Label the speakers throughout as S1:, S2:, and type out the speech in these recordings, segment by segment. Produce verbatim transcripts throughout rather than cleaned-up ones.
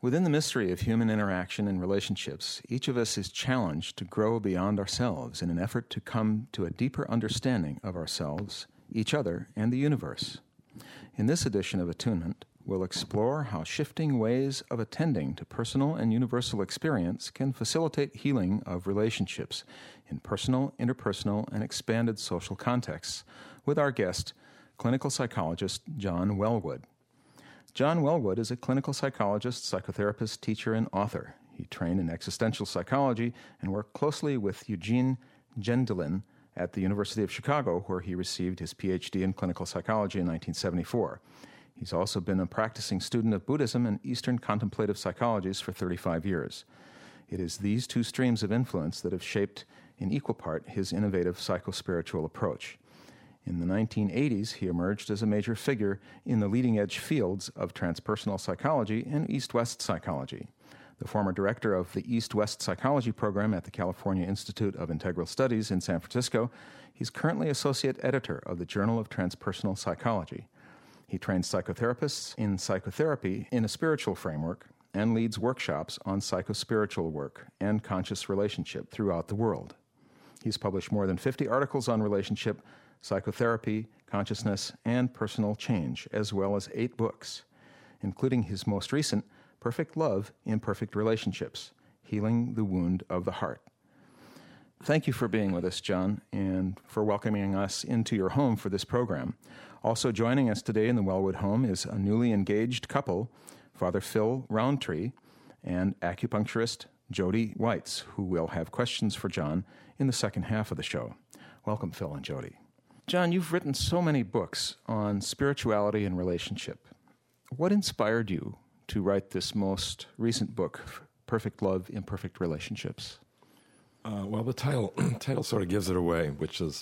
S1: Within the mystery of human interaction and relationships, each of us is challenged to grow beyond ourselves in an effort to come to a deeper understanding of ourselves, each other, and the universe. In this edition of Attunement, we'll explore how shifting ways of attending to personal and universal experience can facilitate healing of relationships in personal, interpersonal, and expanded social contexts with our guest, clinical psychologist John Welwood. John Welwood is a clinical psychologist, psychotherapist, teacher, and author. He trained in existential psychology and worked closely with Eugene Gendlin at the University of Chicago, where he received his P H D in clinical psychology in nineteen seventy-four. He's also been a practicing student of Buddhism and Eastern contemplative psychologies for thirty-five years. It is these two streams of influence that have shaped, in equal part, his innovative psychospiritual approach. In the nineteen eighties, he emerged as a major figure in the leading-edge fields of transpersonal psychology and East-West psychology. The former director of the East-West Psychology Program at the California Institute of Integral Studies in San Francisco, he's currently associate editor of the Journal of Transpersonal Psychology. He trains psychotherapists in psychotherapy in a spiritual framework and leads workshops on psychospiritual work and conscious relationship throughout the world. He's published more than fifty articles on relationship, psychotherapy, consciousness, and personal change, as well as eight books, including his most recent, Perfect Love, Imperfect Relationships, Healing the Wound of the Heart. Thank you for being with us, John, and for welcoming us into your home for this program. Also joining us today in the Welwood home is a newly engaged couple, Father Phil Roundtree and acupuncturist Jody Weitz, who will have questions for John in the second half of the show. Welcome, Phil and Jody. John, you've written so many books on spirituality and relationship. What inspired you to write this most recent book, Perfect Love, Imperfect Relationships?
S2: Uh, well, the title title sort of gives it away, which is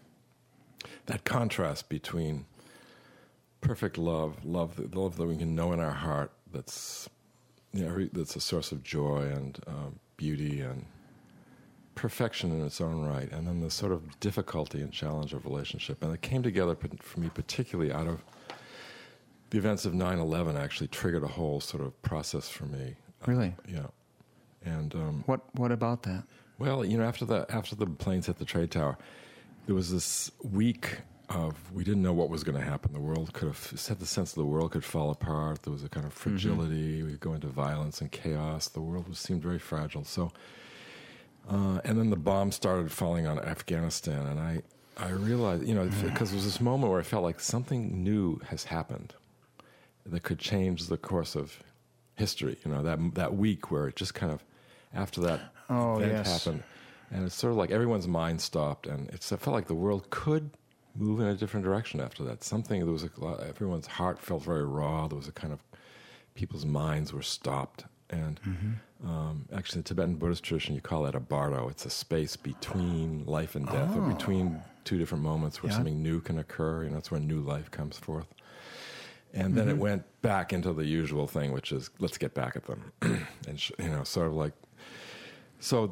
S2: that contrast between perfect love, love, the love that we can know in our heart, that's you know, that's a source of joy and uh, beauty and perfection in its own right, and then the sort of difficulty and challenge of relationship. And it came together for me particularly out of the events of nine eleven actually triggered a whole sort of process for me.
S1: Really?
S2: Uh, yeah. And um,
S1: what what about that?
S2: Well, you know, after the after the planes hit the Trade Tower, there was this week of we didn't know what was going to happen. The world could have had the sense that the world could fall apart. There was a kind of fragility. Mm-hmm. We could go into violence and chaos. The world was, seemed very fragile. So, uh, and then the bombs started falling on Afghanistan, and I I realized, you know, because there was this moment where I felt like something new has happened that could change the course of history. You know, that that week where it just kind of after that
S1: oh,
S2: event
S1: yes.
S2: happened, and it's sort of like everyone's mind stopped, and it's, it felt like the world could move in a different direction after that. Something, there was a lot, everyone's heart felt very raw. There was a kind of, people's minds were stopped. And mm-hmm. um, actually, in the Tibetan Buddhist tradition, you call that a bardo. It's a space between life and death,
S1: oh.
S2: or between two different moments where
S1: yeah.
S2: something new can occur. You know, that's where new life comes forth. And then mm-hmm. it went back into the usual thing, which is, let's get back at them. and, sh- you know, sort of like, so...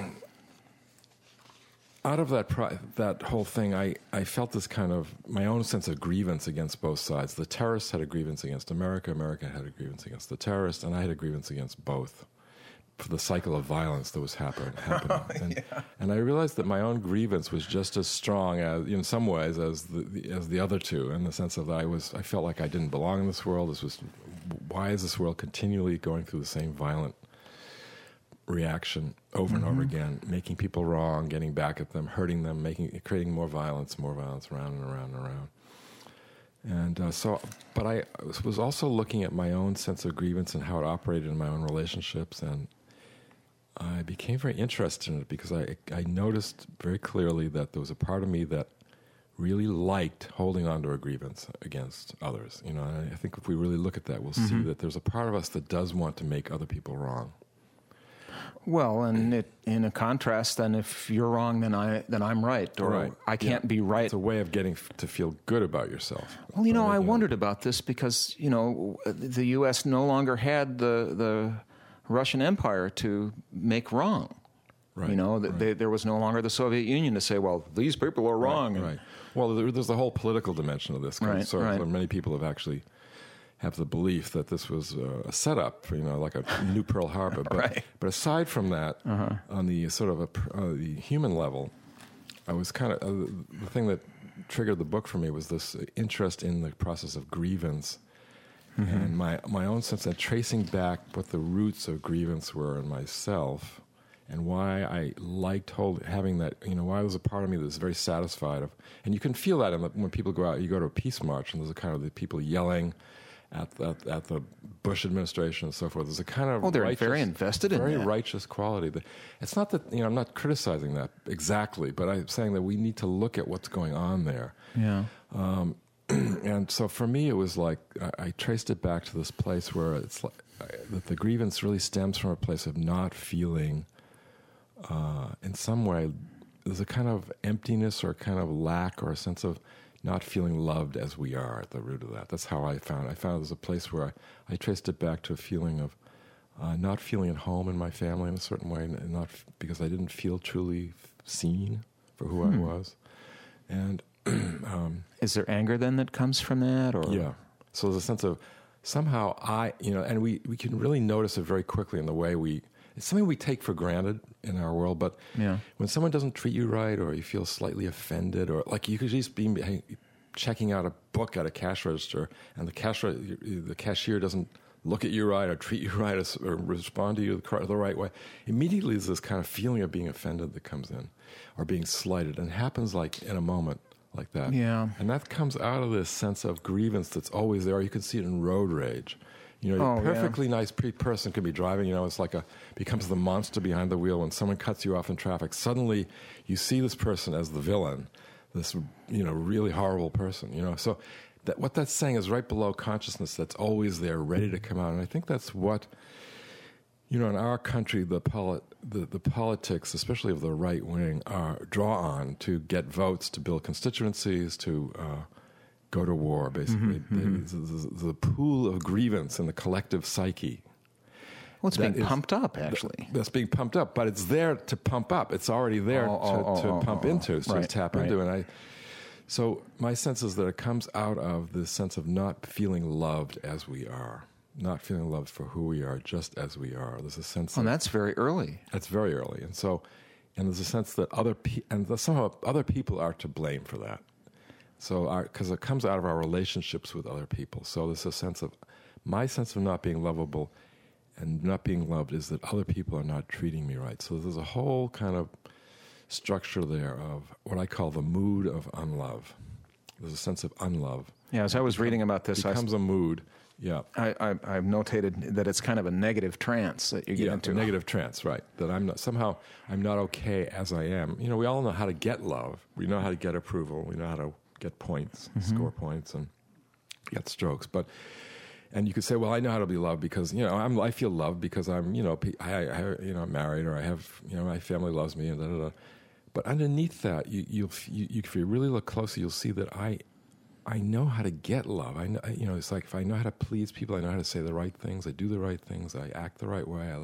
S2: Out of that pri- that whole thing, I, I felt this kind of, my own sense of grievance against both sides. The terrorists had a grievance against America, America had a grievance against the terrorists, and I had a grievance against both for the cycle of violence that was happen- happening.
S1: Oh,
S2: and,
S1: yeah.
S2: and I realized that my own grievance was just as strong, as in some ways, as the, the as the other two, in the sense of that I was, I felt like I didn't belong in this world. This was, why is this world continually going through the same violent reaction over and mm-hmm. over again, making people wrong, getting back at them, hurting them, making creating more violence, more violence, around and around and around. And uh, so, but I was also looking at my own sense of grievance and how it operated in my own relationships, and I became very interested in it because I I noticed very clearly that there was a part of me that really liked holding on to a grievance against others. You know, and I think if we really look at that, we'll mm-hmm. see that there's a part of us that does want to make other people wrong.
S1: Well, and it, in a contrast, then if you're wrong, then I then I'm right, or
S2: right.
S1: I can't
S2: yeah.
S1: be right.
S2: It's a way of getting f- to feel good about yourself.
S1: Well, you know,
S2: right?
S1: I wondered about this because you know the U S no longer had the the Russian Empire to make wrong.
S2: Right.
S1: You know,
S2: right.
S1: they, there was no longer the Soviet Union to say, well, these people are wrong.
S2: Right. right. Well, there, there's a whole political dimension of this.
S1: Right,
S2: so
S1: right.
S2: many people have actually, have the belief that this was uh, a setup for, you know, like a new Pearl Harbor. But,
S1: right.
S2: but aside from that, uh-huh. on the sort of a, uh, the human level, I was kind of, uh, the thing that triggered the book for me was this interest in the process of grievance. Mm-hmm. And my, my own sense of tracing back what the roots of grievance were in myself, and why I liked hold, having that, you know, why there was a part of me that was very satisfied of, and you can feel that in the, when people go out, you go to a peace march, and there's a kind of the people yelling at the, at the Bush administration and so forth. There's a kind of
S1: oh, they're
S2: righteous,
S1: very invested in
S2: very
S1: that.
S2: righteous quality. That, it's not that, you know, I'm not criticizing that exactly, but I'm saying that we need to look at what's going on there.
S1: Yeah.
S2: Um, and so for me, it was like I, I traced it back to this place where it's like I, that the grievance really stems from a place of not feeling. Uh, in some way, there's a kind of emptiness or a kind of lack or a sense of not feeling loved as we are at the root of that. That's how I found it. I found it was a place where I, I traced it back to a feeling of uh, not feeling at home in my family in a certain way, and not f- because I didn't feel truly seen for who hmm. I was. And um,
S1: is there anger then that comes from that? Or
S2: yeah. So there's a sense of somehow I, you know, and we, we can really notice it very quickly in the way we, it's something we take for granted in our world, but
S1: yeah.
S2: when someone doesn't treat you right, or you feel slightly offended, or like you could just be checking out a book at a cash register, and the cash the cashier doesn't look at you right, or treat you right, or respond to you the right way, immediately there's this kind of feeling of being offended that comes in, or being slighted, and it happens like in a moment like that.
S1: Yeah.
S2: And that comes out of this sense of grievance that's always there. You can see it in road rage. You know,
S1: oh,
S2: a perfectly
S1: yeah.
S2: nice pre- person could be driving, you know, it's like a, becomes the monster behind the wheel when someone cuts you off in traffic. Suddenly, you see this person as the villain, this, you know, really horrible person, you know. So that, what that's saying is right below consciousness that's always there, ready to come out. And I think that's what, you know, in our country, the, poli- the, the politics, especially of the right wing, are draw on to get votes, to build constituencies, to... Uh, go to war, basically. Mm-hmm, mm-hmm. The, the, the pool of grievance in the collective psyche.
S1: Well, it's being is, pumped up, actually.
S2: That's being pumped up, but it's there to pump up. It's already there
S1: oh,
S2: to,
S1: oh,
S2: to
S1: oh,
S2: pump
S1: oh,
S2: into, to
S1: right,
S2: tap
S1: right.
S2: into. And I, so my sense is that it comes out of this sense of not feeling loved as we are, not feeling loved for who we are, just as we are. There's a sense.
S1: Oh,
S2: of,
S1: that's very early.
S2: That's very early, and so, and there's a sense that other pe- and the, somehow other people are to blame for that. So, because it comes out of our relationships with other people. So there's a sense of, my sense of not being lovable and not being loved is that other people are not treating me right. So there's a whole kind of structure there of what I call the mood of unlove. There's a sense of unlove.
S1: Yeah, as I was reading about this,
S2: it becomes
S1: I,
S2: a mood. Yeah,
S1: I, I, I've notated that it's kind of a negative trance that you get
S2: yeah,
S1: into.
S2: A negative trance, right? That I'm not somehow I'm not okay as I am. You know, we all know how to get love. We know how to get approval. We know how to get points, mm-hmm. score points, and get strokes. But and you could say, well, I know how to be loved because you know I'm, I feel loved because I'm you know I, I you know I'm married, or I have you know my family loves me, and da da da. But underneath that, you you you, you if you really look closely, you'll see that I I know how to get love. I know, you know it's like if I know how to please people, I know how to say the right things, I do the right things, I act the right way. I,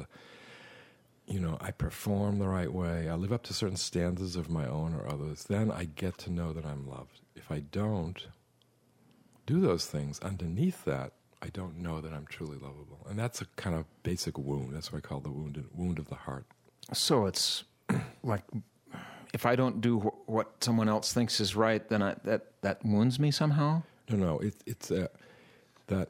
S2: You know, I perform the right way. I live up to certain standards of my own or others. Then I get to know that I'm loved. If I don't do those things, underneath that, I don't know that I'm truly lovable. And that's a kind of basic wound. That's what I call the wound, wound of the heart.
S1: So it's like, if I don't do wh- what someone else thinks is right, then I, that, that wounds me somehow?
S2: No, no. It, it's uh, that...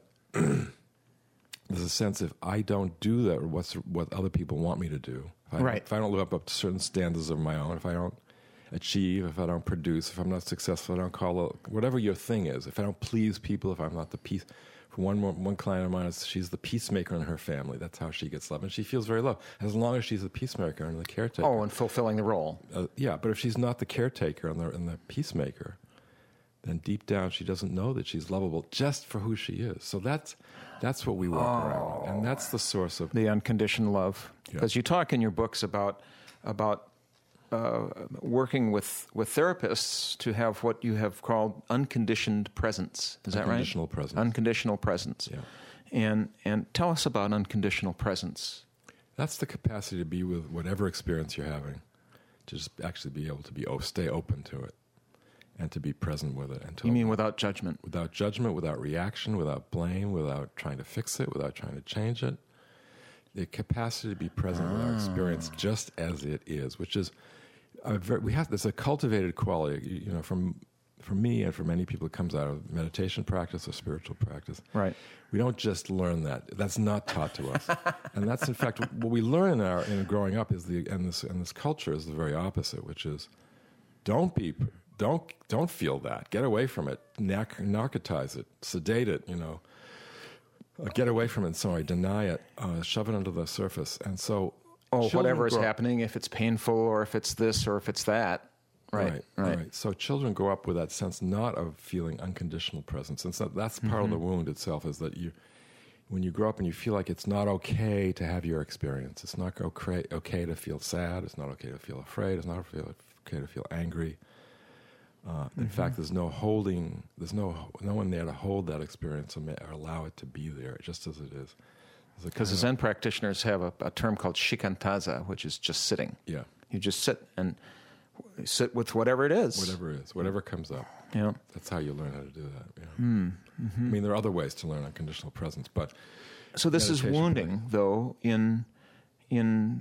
S2: There's a sense if I don't do that, or what's what other people want me to do. If I,
S1: right.
S2: If I don't live up to certain standards of my own, if I don't achieve, if I don't produce, if I'm not successful, if I don't call a, whatever your thing is, if I don't please people, if I'm not the peace. For one one client of mine, she's the peacemaker in her family. That's how she gets love, and she feels very loved as long as she's the peacemaker and the caretaker.
S1: Oh, and fulfilling the role.
S2: Uh, yeah, but if she's not the caretaker and the and the peacemaker, then deep down she doesn't know that she's lovable just for who she is. So that's that's what we work
S1: oh.
S2: around, and that's the source of
S1: the unconditioned love. Because
S2: yeah.
S1: you talk in your books about about uh, working with with therapists to have what you have called unconditioned presence. Is that right?
S2: Unconditional presence.
S1: Unconditional presence.
S2: Yeah.
S1: And and tell us about unconditional presence.
S2: That's the capacity to be with whatever experience you're having, to just actually be able to be oh, stay open to it. and to be present with it. And to
S1: You mean without judgment?
S2: without judgment, without reaction, without blame, without trying to fix it, without trying to change it. The capacity to be present with our experience just as it is, which is a very, we have. There's a cultivated quality, you, you know, from for me and for many people, it comes out of meditation practice or spiritual practice.
S1: Right.
S2: We don't just learn that. That's not taught to us, and that's in fact what we learn in our in growing up is the and this and this culture is the very opposite, which is don't be don't don't feel that. Get away from it. Narc- narcotize it. Sedate it. You know. Uh, get away from it, sorry, deny it, uh, shove it under the surface. And so...
S1: Oh, whatever is
S2: grow,
S1: happening, if it's painful or if it's this or if it's that. Right,
S2: right.
S1: right.
S2: right. So children grow up with that sense not of feeling unconditional presence. And so that's part mm-hmm. of the wound itself, is that you, when you grow up and you feel like it's not okay to have your experience, it's not okay, okay to feel sad, it's not okay to feel afraid, it's not okay to feel angry. Uh, in mm-hmm. fact, there's no holding, there's no no one there to hold that experience or, or allow it to be there, just as it is.
S1: Because the Zen practitioners have a, a term called shikantaza, which is just sitting.
S2: Yeah.
S1: You just sit and sit with whatever it is.
S2: Whatever it is, whatever comes up.
S1: Yeah.
S2: That's how you learn how to do that. Yeah.
S1: Mm. Mm-hmm.
S2: I mean, there are other ways to learn unconditional presence, but...
S1: So this is wounding, play. though, in in...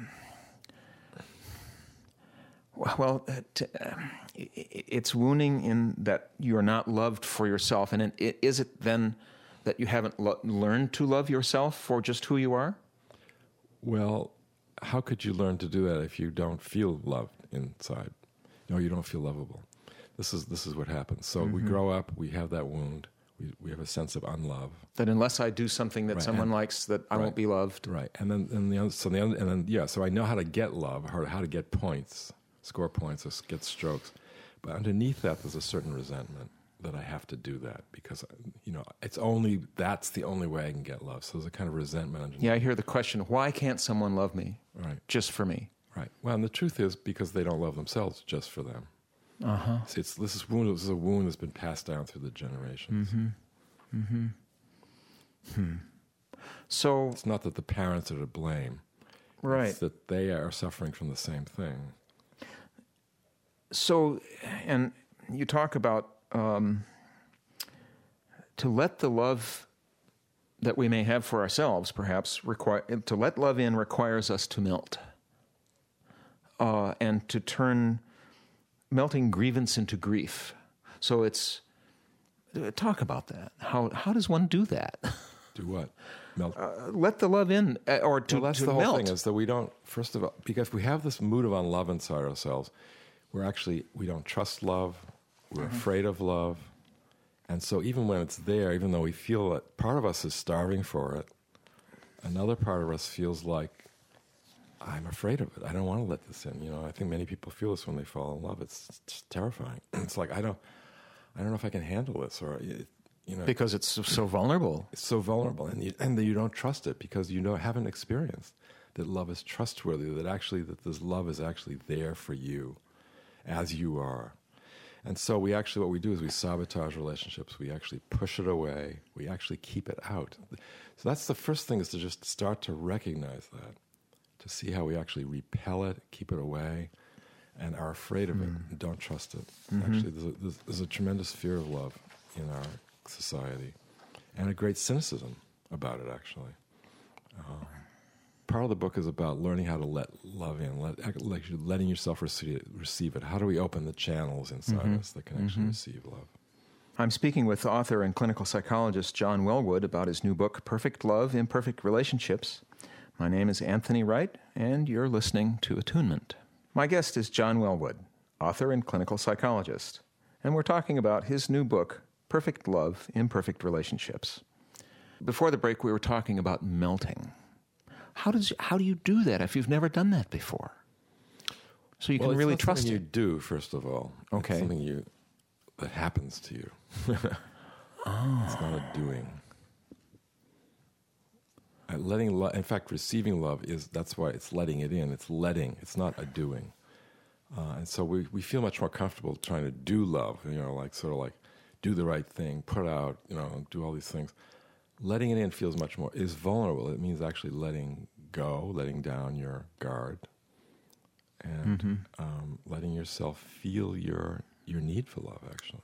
S1: Well, it's wounding in that you're not loved for yourself. And it, is it then that you haven't lo- learned to love yourself for just who you are?
S2: Well, how could you learn to do that if you don't feel loved inside? No, you don't feel lovable. This is this is what happens. So mm-hmm. we grow up, we have that wound, we we have a sense of unlove.
S1: That unless I do something that
S2: right.
S1: someone
S2: and,
S1: likes, that I
S2: right.
S1: won't be loved.
S2: Right. And then and the other, so the other, and then yeah, so I know how to get love, how how to get points. Score points or get strokes. But underneath that, there's a certain resentment that I have to do that because, you know, it's only, that's the only way I can get love. So there's a kind of resentment underneath.
S1: Yeah, I hear the question, why can't someone love me
S2: right.
S1: just for me?
S2: Right. Well, and the truth is because they don't love themselves just for them.
S1: Uh-huh.
S2: See, it's, this, is wound, this is a wound that's been passed down through the generations.
S1: Mm-hmm. Mm-hmm. Hmm. So...
S2: It's not that the parents are to blame.
S1: Right.
S2: It's that they are suffering from the same thing.
S1: So, and you talk about um, to let the love that we may have for ourselves, perhaps, require, to let love in requires us to melt uh, and to turn melting grievance into grief. So it's, talk about that. How how does one do that?
S2: Do what? Melt.
S1: Uh, let the love in, uh, or to,
S2: well, that's
S1: to
S2: the whole
S1: melt.
S2: thing is that we don't, first of all, because we have this mood of unlove inside ourselves, we're actually, we don't trust love, we're mm-hmm. afraid of love, and so even when it's there, even though we feel that part of us is starving for it, another part of us feels like, I'm afraid of it, I don't want to let this in. You know, I think many people feel this when they fall in love. It's, it's terrifying. It's like, I don't, I don't know if I can handle this, or... It, You know,
S1: because it's so vulnerable.
S2: It's so vulnerable, and you, and you don't trust it because you know haven't experienced that love is trustworthy. That actually, that this love is actually there for you, as you are. And so we actually, what we do is we sabotage relationships. We actually push it away. We actually keep it out. So that's the first thing, is to just start to recognize that, to see how we actually repel it, keep it away, and are afraid of mm. it and don't trust it. Mm-hmm. Actually, there's a, there's, there's a tremendous fear of love in our society, and a great cynicism about it, actually. Uh, part of the book is about learning how to let love in, let, like letting yourself receive, receive it. How do we open the channels inside mm-hmm. us that can actually mm-hmm. receive love?
S1: I'm speaking with author and clinical psychologist John Welwood about his new book, Perfect Love, Imperfect Relationships. My name is Anthony Wright, and you're listening to Attunement. My guest is John Welwood, author and clinical psychologist, and we're talking about his new book, Perfect Love, Imperfect Relationships. Before the break, we were talking about melting. How does how do you do that if you've never done that before? So you
S2: well,
S1: can really
S2: it's not
S1: trust
S2: something
S1: it.
S2: You do, first of all.
S1: Okay.
S2: It's something you that happens to you.
S1: Oh.
S2: It's not a doing. Uh, letting lo- in fact, receiving love is that's why it's letting it in. It's letting. It's not a doing. Uh, and so we we feel much more comfortable trying to do love. You know, like sort of like. Do the right thing, put out, you know, do all these things. Letting it in feels much more, is vulnerable. It means actually letting go, letting down your guard, and
S1: mm-hmm.
S2: um, letting yourself feel your your need for love, actually.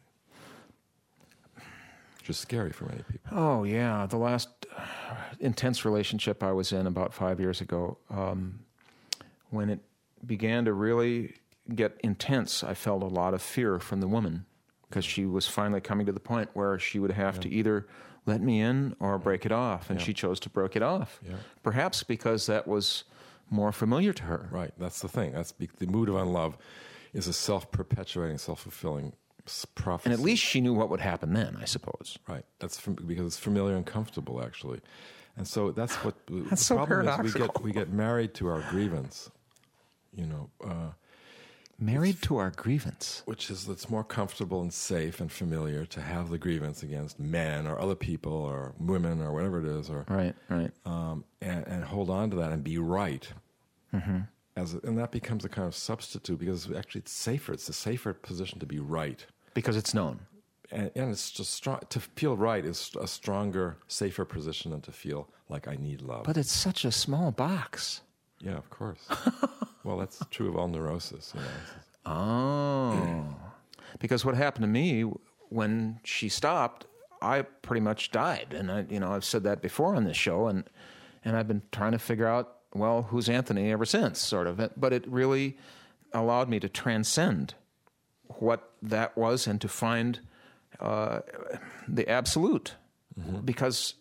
S2: Which is scary for many people.
S1: Oh, yeah. The last intense relationship I was in about five years ago, um, when it began to really get intense, I felt a lot of fear from the woman because she was finally coming to the point where she would have yeah. to either let me in or break it off, and yeah. she chose to break it off. Yeah. Perhaps because that was more familiar to her.
S2: Right, that's the thing. That's be- the mood of unlove is a self-perpetuating, self-fulfilling prophecy.
S1: And at least she knew what would happen then, I suppose.
S2: Right, that's from, because it's familiar and comfortable, actually. And so that's what
S1: that's
S2: the
S1: so
S2: problem
S1: paradoxical.
S2: is. We get we get married to our grievance, you know. Uh,
S1: married to our grievance,
S2: which is it's more comfortable and safe and familiar to have the grievance against men or other people or women or whatever it is, or
S1: right, right,
S2: um, and, and hold on to that and be right.
S1: Mm-hmm.
S2: As a, and that becomes a kind of substitute because actually it's safer. It's a safer position to be right
S1: because it's known.
S2: And, and it's just strong. To feel right is a stronger, safer position than to feel like I need love.
S1: But it's such a small box.
S2: Yeah, of course. Well, that's true of all neurosis. You know.
S1: Oh. Because what happened to me when she stopped, I pretty much died. And I, you know, I've said that before on this show, and and I've been trying to figure out, well, who's Anthony ever since, sort of. But it really allowed me to transcend what that was and to find Uh, the absolute, mm-hmm. because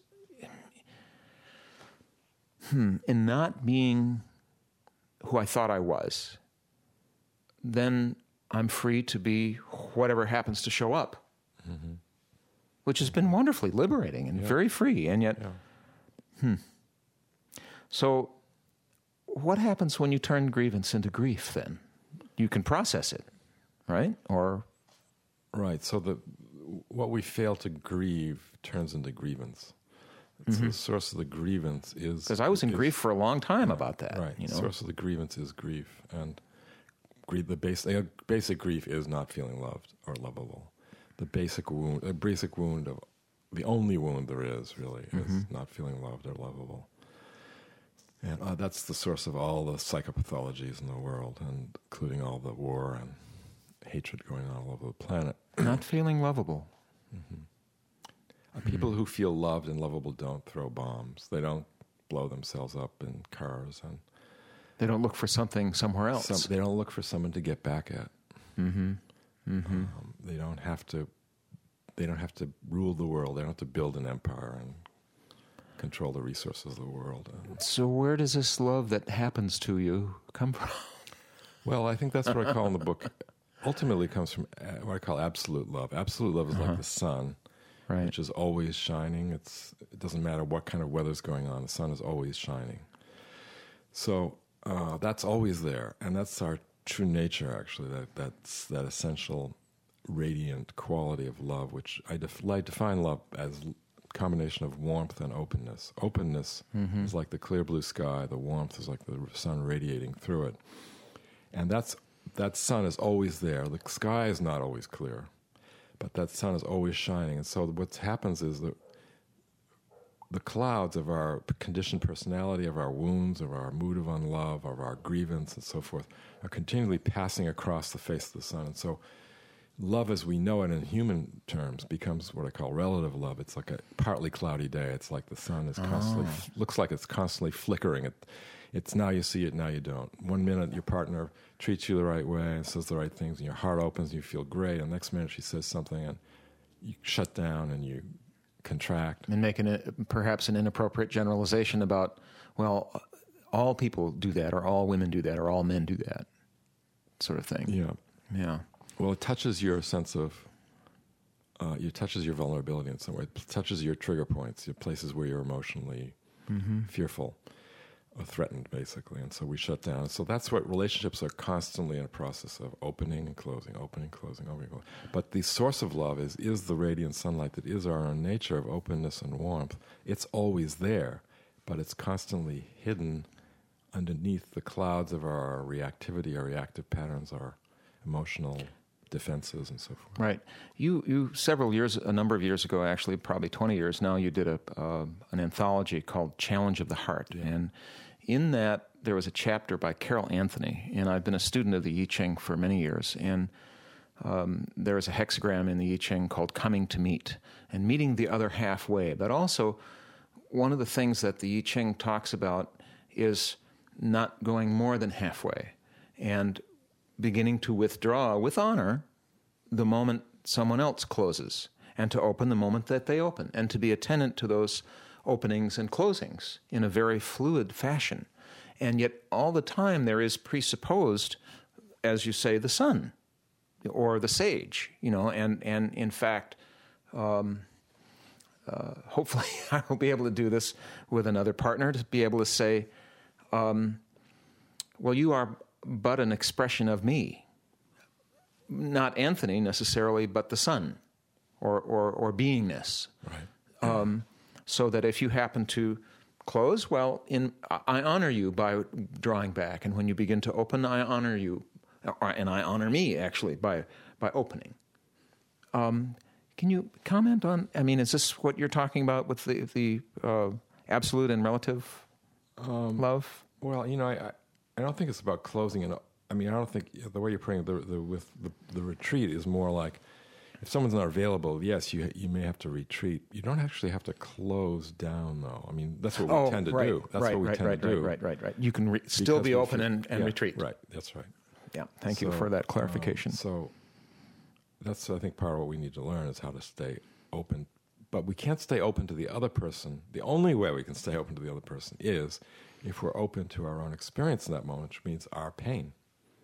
S1: hmm, in not being who I thought I was, then I'm free to be whatever happens to show up, mm-hmm. which has been wonderfully liberating and yeah. very free, and yet, yeah. hmm. So, what happens when you turn grievance into grief? Then you can process it, right? Or
S2: right. So the what we fail to grieve turns into grievance.
S1: Mm-hmm.
S2: So the source of the grievance is...
S1: Because I was in
S2: is,
S1: grief for a long time about that.
S2: Right.
S1: You know?
S2: The source of the grievance is grief. And grief, the basic, basic grief is not feeling loved or lovable. The basic wound, the basic wound of... The only wound there is, really, is mm-hmm. not feeling loved or lovable. And uh, that's the source of all the psychopathologies in the world, and including all the war and hatred going on all over the planet.
S1: Not feeling lovable.
S2: Mm-hmm. Uh, people who feel loved and lovable don't throw bombs. They don't blow themselves up in cars, and
S1: they don't look for something somewhere else.
S2: Some, they don't look for someone to get back at.
S1: Mm-hmm. Mm-hmm.
S2: Um, they don't have to. They don't have to rule the world. They don't have to build an empire and control the resources of the world. And
S1: so, where does this love that happens to you come from?
S2: Well, I think that's what I call in the book. Ultimately, comes from what I call absolute love. Absolute love is uh-huh. like the sun, right. which is always shining. It's it doesn't matter what kind of weather's going on. The sun is always shining. So uh, that's always there, and that's our true nature. Actually, that that's that essential, radiant quality of love, which I def- I define love as a combination of warmth and openness. Openness mm-hmm. is like the clear blue sky. The warmth is like the sun radiating through it, and that's. That sun is always there. The sky is not always clear, but that sun is always shining. And so what happens is that the clouds of our conditioned personality, of our wounds, of our mood of unlove, of our grievance, and so forth, are continually passing across the face of the sun. And so love as we know it in human terms becomes what I call relative love. It's like a partly cloudy day. It's like the sun is constantly, oh. looks like it's constantly flickering. It, It's now you see it, now you don't. One minute your partner treats you the right way and says the right things, and your heart opens and you feel great. And the next minute she says something and you shut down and you contract.
S1: And making it perhaps an inappropriate generalization about, well, all people do that, or all women do that, or all men do that, sort of thing.
S2: Yeah.
S1: Yeah.
S2: Well, it touches your sense of, uh, it touches your vulnerability in some way. It touches your trigger points, your places where you're emotionally mm-hmm. fearful. Or threatened, basically, and so we shut down. So that's what relationships are constantly in a process of opening and closing, opening, closing, opening, closing. But the source of love is is the radiant sunlight that is our own nature of openness and warmth. It's always there, but it's constantly hidden underneath the clouds of our reactivity, our reactive patterns, our emotional defenses, and so forth.
S1: Right. You, you several years, a number of years ago, actually, probably twenty years now, you did a uh, an anthology called Challenge of the Heart, yeah. and in that, there was a chapter by Carol Anthony, and I've been a student of the I Ching for many years, and um, there is a hexagram in the I Ching called coming to meet, and meeting the other halfway. But also, one of the things that the I Ching talks about is not going more than halfway, and beginning to withdraw with honor the moment someone else closes, and to open the moment that they open, and to be attendant to those openings and closings in a very fluid fashion. And yet all the time there is presupposed, as you say, the sun or the sage, you know, and, and in fact, um, uh, hopefully I will be able to do this with another partner, to be able to say, um, well, you are but an expression of me. Not Anthony necessarily, but the sun or, or, or beingness.
S2: Right.
S1: Um, so that if you happen to close, well, in I honor you by drawing back. And when you begin to open, I honor you. Or, and I honor me, actually, by, by opening. Um, can you comment on, I mean, is this what you're talking about with the, the uh, absolute and relative um, love?
S2: Well, you know, I, I don't think it's about closing and I mean, I don't think the way you're putting it the, the, with the, the retreat is more like if someone's not available, yes, you you may have to retreat. You don't actually have to close down, though. I mean, that's what we
S1: oh,
S2: tend to
S1: right,
S2: do. That's
S1: right,
S2: what we
S1: right,
S2: tend
S1: right,
S2: to do.
S1: Right, right, right, right. You can re- still be open
S2: feel,
S1: and, and
S2: yeah,
S1: retreat.
S2: Right, that's right.
S1: Yeah, thank
S2: so,
S1: you for that clarification.
S2: Um, so that's, I think, part of what we need to learn is how to stay open. But we can't stay open to the other person. The only way we can stay open to the other person is if we're open to our own experience in that moment, which means our pain.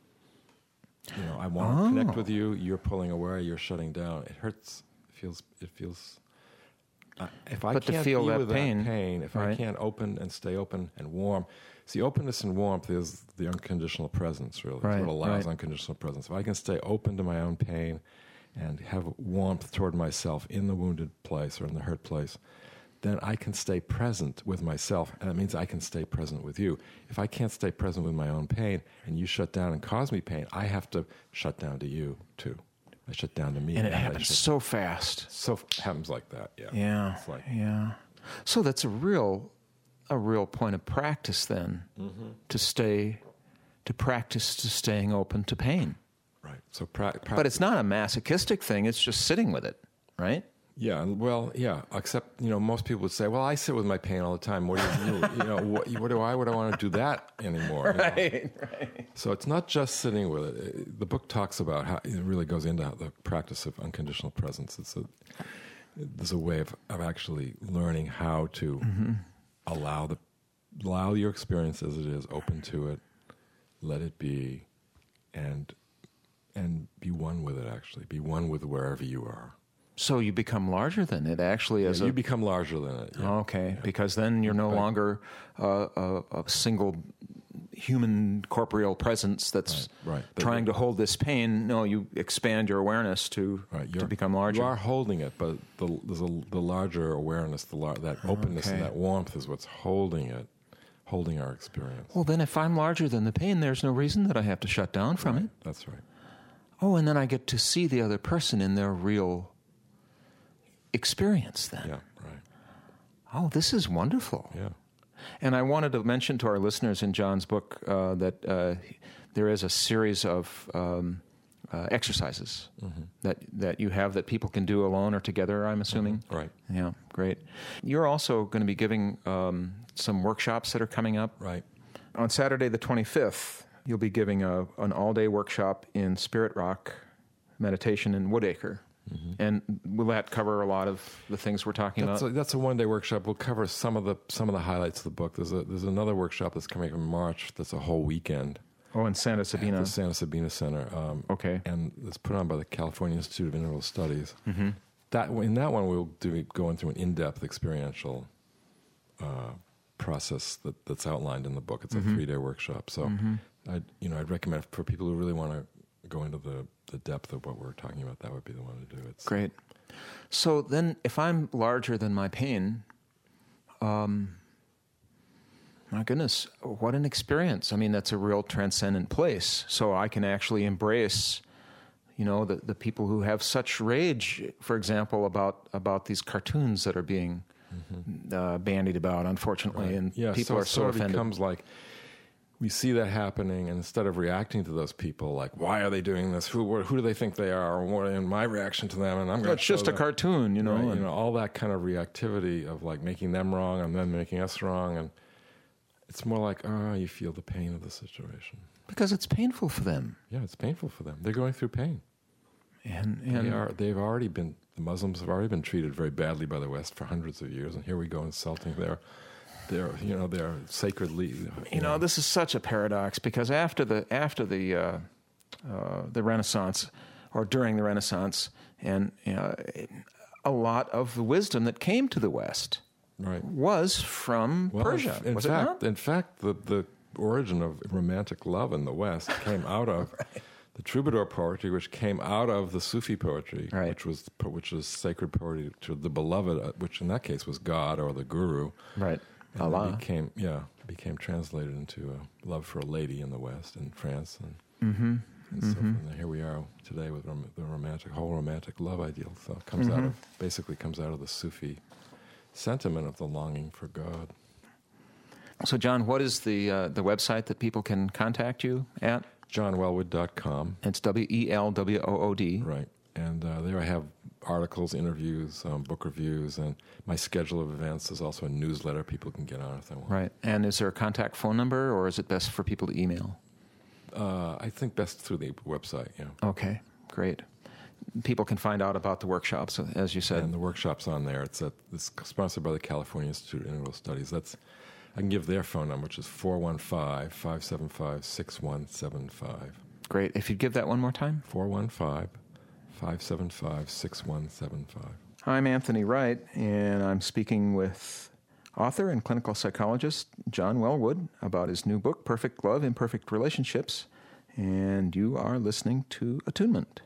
S2: You know, I want
S1: oh.
S2: to connect with you. You're pulling away. You're shutting down. It hurts. It feels. It feels. Uh, if I
S1: but
S2: can't
S1: to feel
S2: be
S1: that
S2: with
S1: pain,
S2: that pain, if
S1: right.
S2: I can't open and stay open and warm, see, openness and warmth is the unconditional presence. Really,
S1: right,
S2: it's what allows
S1: right.
S2: unconditional presence. If I can stay open to my own pain and have warmth toward myself in the wounded place or in the hurt place, then I can stay present with myself, and that means I can stay present with you. If I can't stay present with my own pain, and you shut down and cause me pain, I have to shut down to you, too. I shut down to me.
S1: And it
S2: and
S1: happens so fast.
S2: So f- happens like that, yeah.
S1: Yeah,
S2: It's like,
S1: yeah. So that's a real, a real point of practice then, mm-hmm. to stay, to practice to staying open to pain.
S2: Right. So, pra- pra-
S1: But it's not a masochistic thing, it's just sitting with it, right?
S2: Yeah, well, yeah. Except, you know, most people would say, "Well, I sit with my pain all the time. What do you, you know, what, what do I? Would I want to do that anymore?"
S1: Right,
S2: you know?
S1: right.
S2: So it's not just sitting with it. The book talks about how it really goes into how the practice of unconditional presence. It's a there's a way of, of actually learning how to mm-hmm. allow the allow your experience as it is, open to it, let it be, and and be one with it. Actually, be one with wherever you are.
S1: So you become larger than it, actually. As
S2: yeah,
S1: a,
S2: you become larger than it. Yeah.
S1: Okay,
S2: yeah.
S1: because then you're no
S2: right.
S1: longer uh, a, a single human corporeal presence that's
S2: right, right.
S1: trying to hold this pain. No, you expand your awareness to
S2: right.
S1: to become larger.
S2: You are holding it, but the, there's a, the larger awareness, the lar- that openness
S1: okay.
S2: and that warmth is what's holding it, holding our experience.
S1: Well, then if I'm larger than the pain, there's no reason that I have to shut down from
S2: right.
S1: it.
S2: That's right.
S1: Oh, and then I get to see the other person in their real experience then.
S2: Yeah, right.
S1: Oh, this is wonderful.
S2: Yeah.
S1: And I wanted to mention to our listeners in John's book uh, that uh, there is a series of um, uh, exercises mm-hmm. that, that you have that people can do alone or together, I'm assuming.
S2: Mm-hmm. Right.
S1: Yeah, great. You're also going to be giving um, some workshops that are coming up.
S2: Right.
S1: On Saturday the twenty-fifth, you'll be giving a, an all-day workshop in Spirit Rock meditation in Woodacre. Mm-hmm. And will that cover a lot of the things we're talking
S2: that's
S1: about?
S2: A, that's a one-day workshop. We'll cover some of the some of the highlights of the book. There's a there's another workshop that's coming up in March. That's a whole weekend.
S1: Oh, in Santa Sabina.
S2: At the Santa Sabina Center. Um,
S1: okay.
S2: And it's put on by the California Institute of Integral Studies.
S1: Mm-hmm.
S2: That in that one we'll do go into an in-depth experiential uh, process that, that's outlined in the book. It's a mm-hmm. three-day workshop. So, mm-hmm. I you know I'd recommend for people who really want to go into the, the depth of what we're talking about. That would be the one to do. It's
S1: great. So then, if I'm larger than my pain, um, my goodness, what an experience. I mean, that's a real transcendent place. So I can actually embrace, you know, the, the people who have such rage, for example, about, about these cartoons that are being mm-hmm. uh, bandied about, unfortunately,
S2: right.
S1: and
S2: yeah,
S1: people
S2: so
S1: are so
S2: it
S1: offended.
S2: It becomes like, we see that happening, and instead of reacting to those people like, why are they doing this? Who who do they think they are? What, and my reaction to them, and I'm going to
S1: It's just a cartoon, you know.
S2: Right,
S1: and,
S2: you know, all that kind of reactivity of like making them wrong and them making us wrong, and it's more like, oh, you feel the pain of the situation.
S1: Because it's painful for them.
S2: Yeah, it's painful for them. They're going through pain.
S1: And, and
S2: they are, they've already been, the Muslims have already been treated very badly by the West for hundreds of years, and here we go insulting their, their you know, their sacred lead. You,
S1: you know, know, this is such a paradox, because after the, after the, uh, uh, the Renaissance, or during the Renaissance, and uh, a lot of the wisdom that came to the West
S2: right.
S1: was from
S2: well,
S1: Persia,
S2: in
S1: was
S2: fact,
S1: it not?
S2: In fact, the, the origin of romantic love in the West came out of
S1: right.
S2: the troubadour poetry, which came out of the Sufi poetry,
S1: right.
S2: which was which was sacred poetry to the beloved, which in that case was God or the Guru.
S1: Right.
S2: And
S1: Allah.
S2: It became, yeah, became translated into a love for a lady in the West, in France. And,
S1: mm-hmm.
S2: and
S1: mm-hmm.
S2: so and here we are today with rom- the romantic, whole romantic love ideal. So it comes
S1: mm-hmm.
S2: out of, basically comes out of the Sufi sentiment of the longing for God.
S1: So, John, what is the uh, the website that people can contact you at?
S2: john wellwood dot com.
S1: It's W E L W O O D.
S2: Right. And uh, there I have articles, interviews, um, book reviews, and my schedule of events is also a newsletter people can get on if they want.
S1: Right. And is there a contact phone number, or is it best for people to email?
S2: Uh, I think best through the website, yeah.
S1: Okay, great. People can find out about the workshops, as you said.
S2: And the workshop's on there. It's, at, it's sponsored by the California Institute of Integral Studies. That's I can give their phone number, which is four one five, five seven five, six one seven five.
S1: Great. If you'd give that one more time.
S2: four one five, five seven five, six one seven five.
S1: I'm Anthony Wright, and I'm speaking with author and clinical psychologist John Wellwood about his new book, Perfect Love, Imperfect Relationships. And you are listening to Attunement.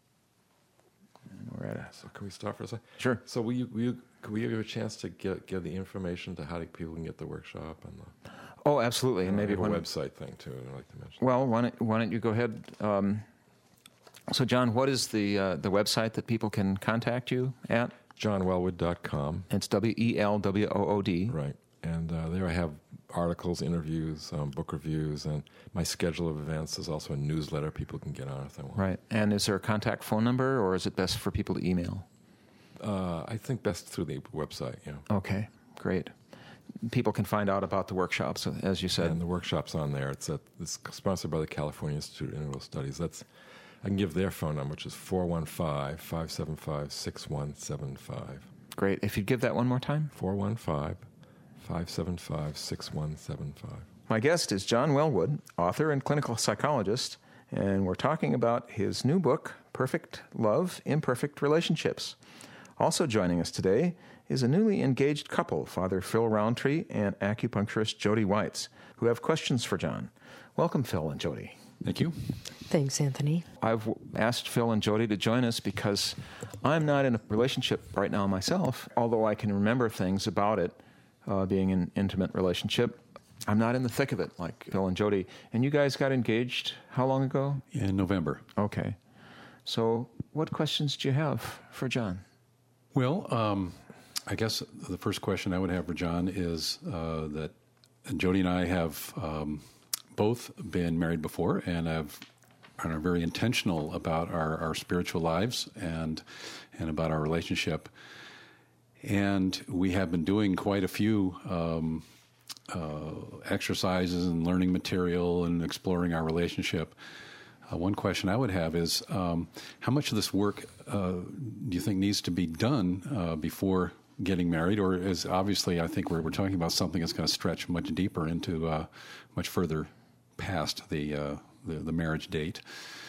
S1: And we're at a...
S2: So can we start for a second?
S1: Sure.
S2: So will you, will you, could we give you a chance to get, give the information to how to, people can get the workshop? And the,
S1: Oh, absolutely. And maybe
S2: I have a
S1: when,
S2: website thing, too, I'd like to mention.
S1: Well, why don't, why don't you go ahead? Um, so, John, what is the uh, the website that people can contact you at?
S2: john wellwood dot com.
S1: It's W E L W O O D.
S2: Right. And uh, there I have articles, interviews, um, book reviews, and my schedule of events is also a newsletter people can get on if they want.
S1: Right. And is there a contact phone number, or is it best for people to email?
S2: Uh, I think best through the website, yeah.
S1: Okay, great. People can find out about the workshops, as you said.
S2: And the workshop's on there. It's, at, it's sponsored by the California Institute of Integral Studies. That's I can give their phone number, which is four one five, five seven five, six one seven five.
S1: Great. If you'd give that one more time.
S2: four one five, five seven five, six one seven five.
S1: My guest is John Wellwood, author and clinical psychologist, and we're talking about his new book, Perfect Love, Imperfect Relationships. Also joining us today is a newly engaged couple, Father Phil Roundtree and acupuncturist Jody Weitz, who have questions for John. Welcome, Phil and Jody.
S3: Thank you.
S4: Thanks, Anthony.
S1: I've asked Phil and Jody to join us because I'm not in a relationship right now myself, although I can remember things about it, uh, being an intimate relationship. I'm not in the thick of it like Phil and Jody. And you guys got engaged how long ago?
S3: In November.
S1: Okay. So what questions do you have for John?
S3: Well, um, I guess the first question I would have for John is uh, that Jody and I have um, both been married before and have and are very intentional about our, our spiritual lives and and about our relationship. And we have been doing quite a few um, uh, exercises and learning material and exploring our relationship. Uh, one question I would have is, um, how much of this work uh, do you think needs to be done uh, before getting married? Or is obviously, I think we're, we're talking about something that's going to stretch much deeper into uh, much further past the, uh, the, the marriage date.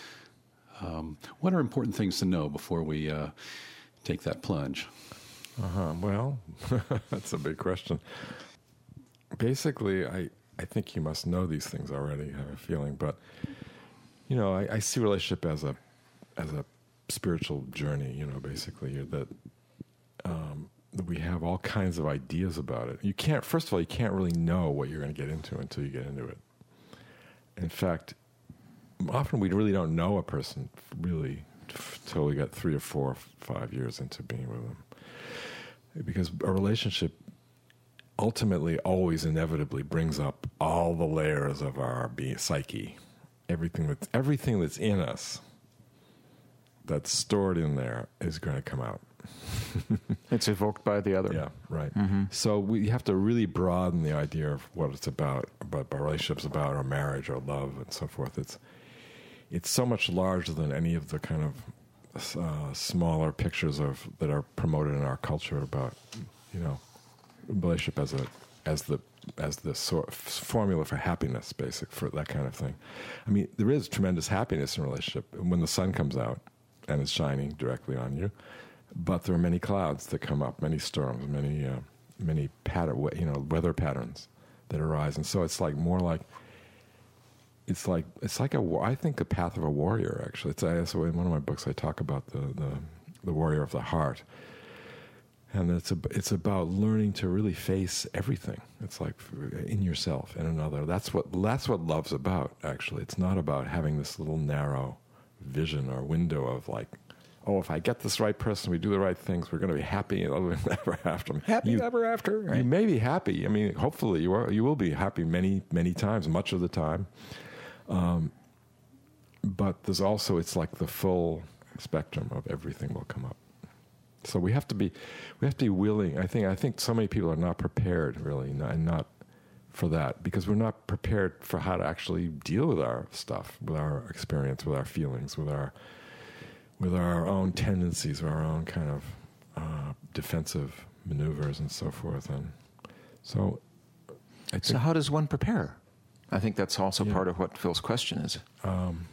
S3: Um, what are important things to know before we uh, take that plunge?
S2: Uh-huh. Well, that's a big question. Basically, I, I think you must know these things already, I have a feeling, but you know, I, I see relationship as a as a spiritual journey, you know, basically, that um, that we have all kinds of ideas about it. You can't, first of all, you can't really know what you're going to get into until you get into it. In fact, often we really don't know a person really until we got three or four or five years into being with them. Because a relationship ultimately always inevitably brings up all the layers of our be- psyche, everything that's everything that's in us, that's stored in there, is going to come out.
S1: It's evoked by the other.
S2: Yeah, right.
S1: Mm-hmm.
S2: So we have to really broaden the idea of what it's about, about our relationships, about our marriage, our love, and so forth. It's it's so much larger than any of the kind of uh, smaller pictures of that are promoted in our culture about, you know, relationship as a as the as the sort of formula for happiness, basic for that kind of thing. I mean, there is tremendous happiness in a relationship when the sun comes out and it's shining directly on you. But there are many clouds that come up, many storms, many uh, many pattern, you know, weather patterns that arise, and so it's like more like it's like it's like a I think the path of a warrior. Actually, it's I, so in one of my books I talk about the, the the warrior of the heart, and it's a, it's about learning to really face everything. It's like in yourself and another. That's what that's what love's about. Actually, it's not about having this little narrow vision or window of like, oh, if I get this right person, we do the right things, we're going to be happy ever after.
S1: Happy
S2: you,
S1: ever after. Right?
S2: You may be happy. I mean, hopefully you are. You will be happy many, many times, much of the time. Um, but there's also, it's like the full spectrum of everything will come up. So we have to be, we have to be willing. I think. I think so many people are not prepared, really, not, and not for that, because we're not prepared for how to actually deal with our stuff, with our experience, with our feelings, with our. with our own tendencies, our own kind of uh, defensive maneuvers and so forth. And so I think...
S1: So how does one prepare? I think that's also
S2: yeah.
S1: part of what Phil's question is. Um,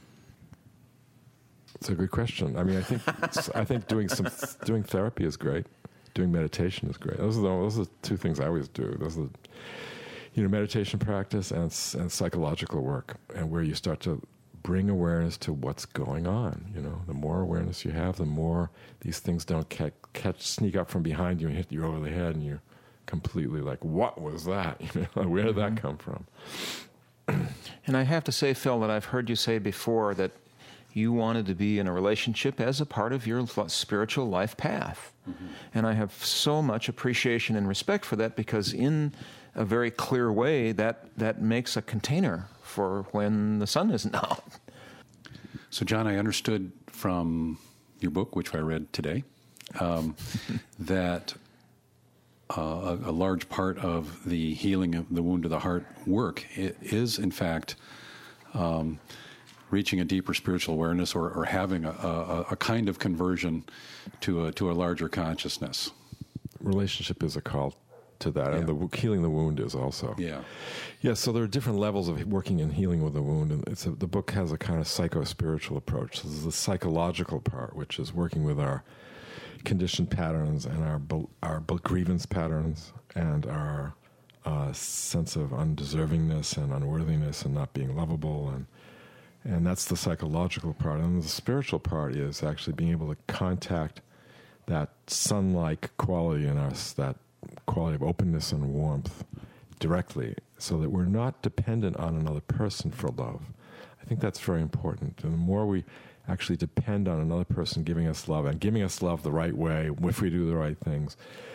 S2: it's a good question. I mean, I think I think doing some doing therapy is great. Doing meditation is great. Those are the, those are the two things I always do. Those are the, you know, meditation practice and, and psychological work, and where you start to bring awareness to what's going on. You know, the more awareness you have, the more these things don't catch, catch sneak up from behind you and hit you over the head, and you're completely like, "What was that? You know, where did that come from?"
S1: And I have to say, Phil, that I've heard you say before that you wanted to be in a relationship as a part of your spiritual life path, mm-hmm. and I have so much appreciation and respect for that, because in a very clear way, that that makes a container for when the sun isn't out.
S3: So, John, I understood from your book, which I read today, um, that uh, a, a large part of the healing of the wound of the heart work is, in fact, um, reaching a deeper spiritual awareness, or, or having a, a, a kind of conversion to a to a larger consciousness.
S2: Relationship is a call to that, yeah. and the healing the wound is also.
S3: Yeah.
S2: Yeah, so there are different levels of working and healing with the wound, and it's a, the book has a kind of psycho-spiritual approach. So there's the psychological part, which is working with our conditioned patterns and our our grievance patterns and our uh, sense of undeservingness and unworthiness and not being lovable, and and that's the psychological part. And the spiritual part is actually being able to contact that sun-like quality in us, that quality of openness and warmth directly, so that we're not dependent on another person for love. I think that's very important. And the more we actually depend on another person giving us love, and giving us love the right way, if we do the right things,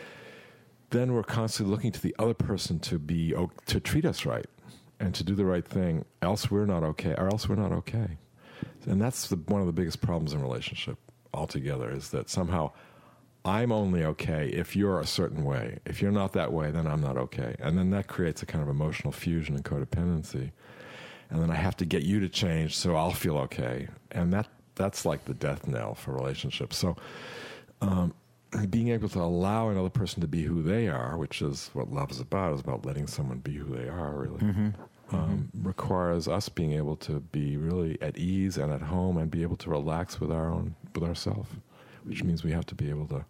S2: then we're constantly looking to the other person to be to treat us right and to do the right thing, else we're not okay, or else we're not okay. And that's the, one of the biggest problems in relationship altogether, is that somehow I'm only okay if you're a certain way. If you're not that way, then I'm not okay. And then that creates a kind of emotional fusion and codependency. And then I have to get you to change so I'll feel okay. And that that's like the death knell for relationships. So um, being able to allow another person to be who they are, which is what love is about, is about letting someone be who they are, really, mm-hmm. Um, mm-hmm. requires us being able to be really at ease and at home and be able to relax with our own, with ourselves, which means we have to be able to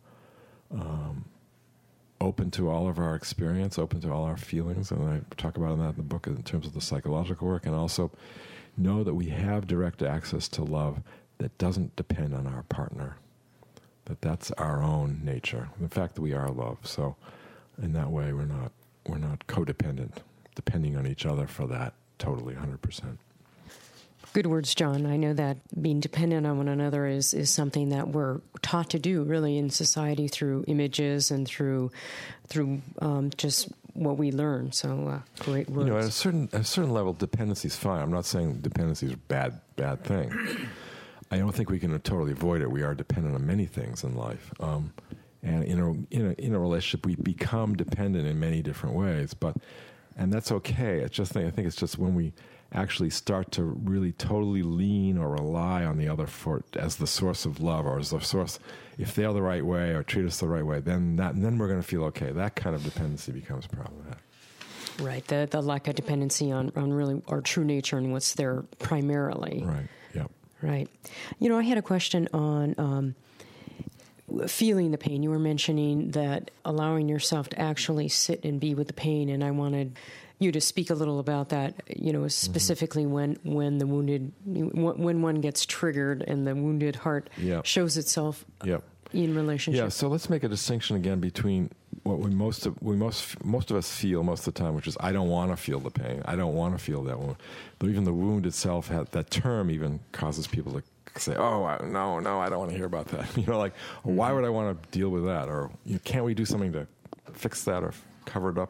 S2: Um, open to all of our experience, open to all our feelings, and I talk about that in the book in terms of the psychological work, and also know that we have direct access to love that doesn't depend on our partner, that that's our own nature, the fact that we are love. So in that way, we're not we're not codependent, depending on each other for that totally one hundred percent.
S4: Good words, John. I know that being dependent on one another is, is something that we're taught to do, really, in society through images and through through um, just what we learn. So uh, great words.
S2: You know, at a certain at a certain level, dependency is fine. I'm not saying dependency is a bad bad thing. I don't think we can totally avoid it. We are dependent on many things in life, um, and in a, in a in a relationship, we become dependent in many different ways. But and that's okay. It's just I think it's just when we actually start to really totally lean or rely on the other for as the source of love, or as the source, if they're the right way or treat us the right way, then that then we're going to feel okay. That kind of dependency becomes problematic.
S4: Right, the the lack of dependency on, on really our true nature and what's there primarily.
S2: Right, yep.
S4: Right. You know, I had a question on um, feeling the pain. You were mentioning that allowing yourself to actually sit and be with the pain, and I wanted you to speak a little about that, you know, specifically mm-hmm. when, when the wounded, when one gets triggered and the wounded heart
S2: yep.
S4: shows itself
S2: yep.
S4: in relationship.
S2: Yeah, so let's make a distinction again between what we most of, we most most of us feel most of the time, which is I don't want to feel the pain. I don't want to feel that wound. But even the wound itself, had, that term even causes people to say, oh, I, no, no, I don't want to hear about that. You know, like, mm-hmm. why would I want to deal with that? Or you know, can't we do something to fix that or cover it up?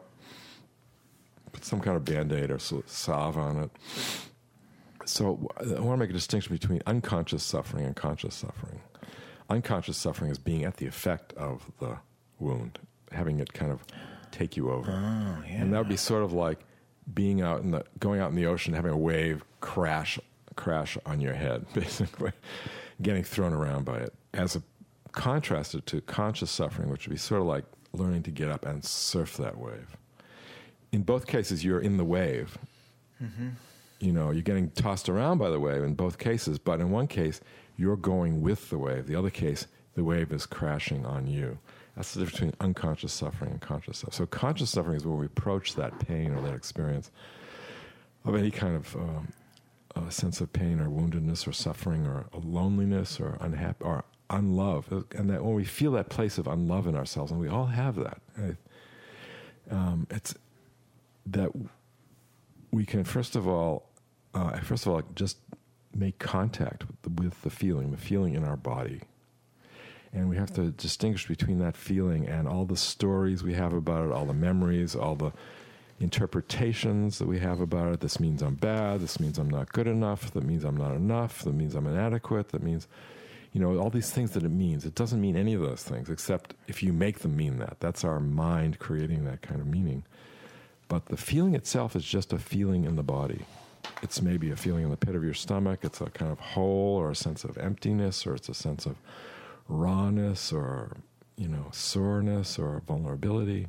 S2: Put some kind of Band-Aid or salve on it. So I want to make a distinction between unconscious suffering and conscious suffering. Unconscious suffering is being at the effect of the wound, having it kind of take you over.
S1: Oh, yeah.
S2: And that would be sort of like being out in the, going out in the ocean, having a wave crash, crash on your head, basically, getting thrown around by it. As a contrasted to conscious suffering, which would be sort of like learning to get up and surf that wave. In both cases, you're in the wave. Mm-hmm. You know, you're getting tossed around by the wave in both cases, but in one case, you're going with the wave. The other case, the wave is crashing on you. That's the difference between unconscious suffering and conscious suffering. So conscious suffering is where we approach that pain or that experience of any kind of um, uh, sense of pain or woundedness or suffering or loneliness or unhappy or unlove. And that when we feel that place of unlove in ourselves, and we all have that, um, it's that we can, first of all, uh, first of all, just make contact with the, with the feeling, the feeling in our body. And we have to distinguish between that feeling and all the stories we have about it, all the memories, all the interpretations that we have about it. This means I'm bad. This means I'm not good enough. That means I'm not enough. That means I'm inadequate. That means, you know, all these things that it means. It doesn't mean any of those things, except if you make them mean that. That's our mind creating that kind of meaning. But the feeling itself is just a feeling in the body. It's maybe a feeling in the pit of your stomach. It's a kind of hole or a sense of emptiness, or it's a sense of rawness or, you know, soreness or vulnerability.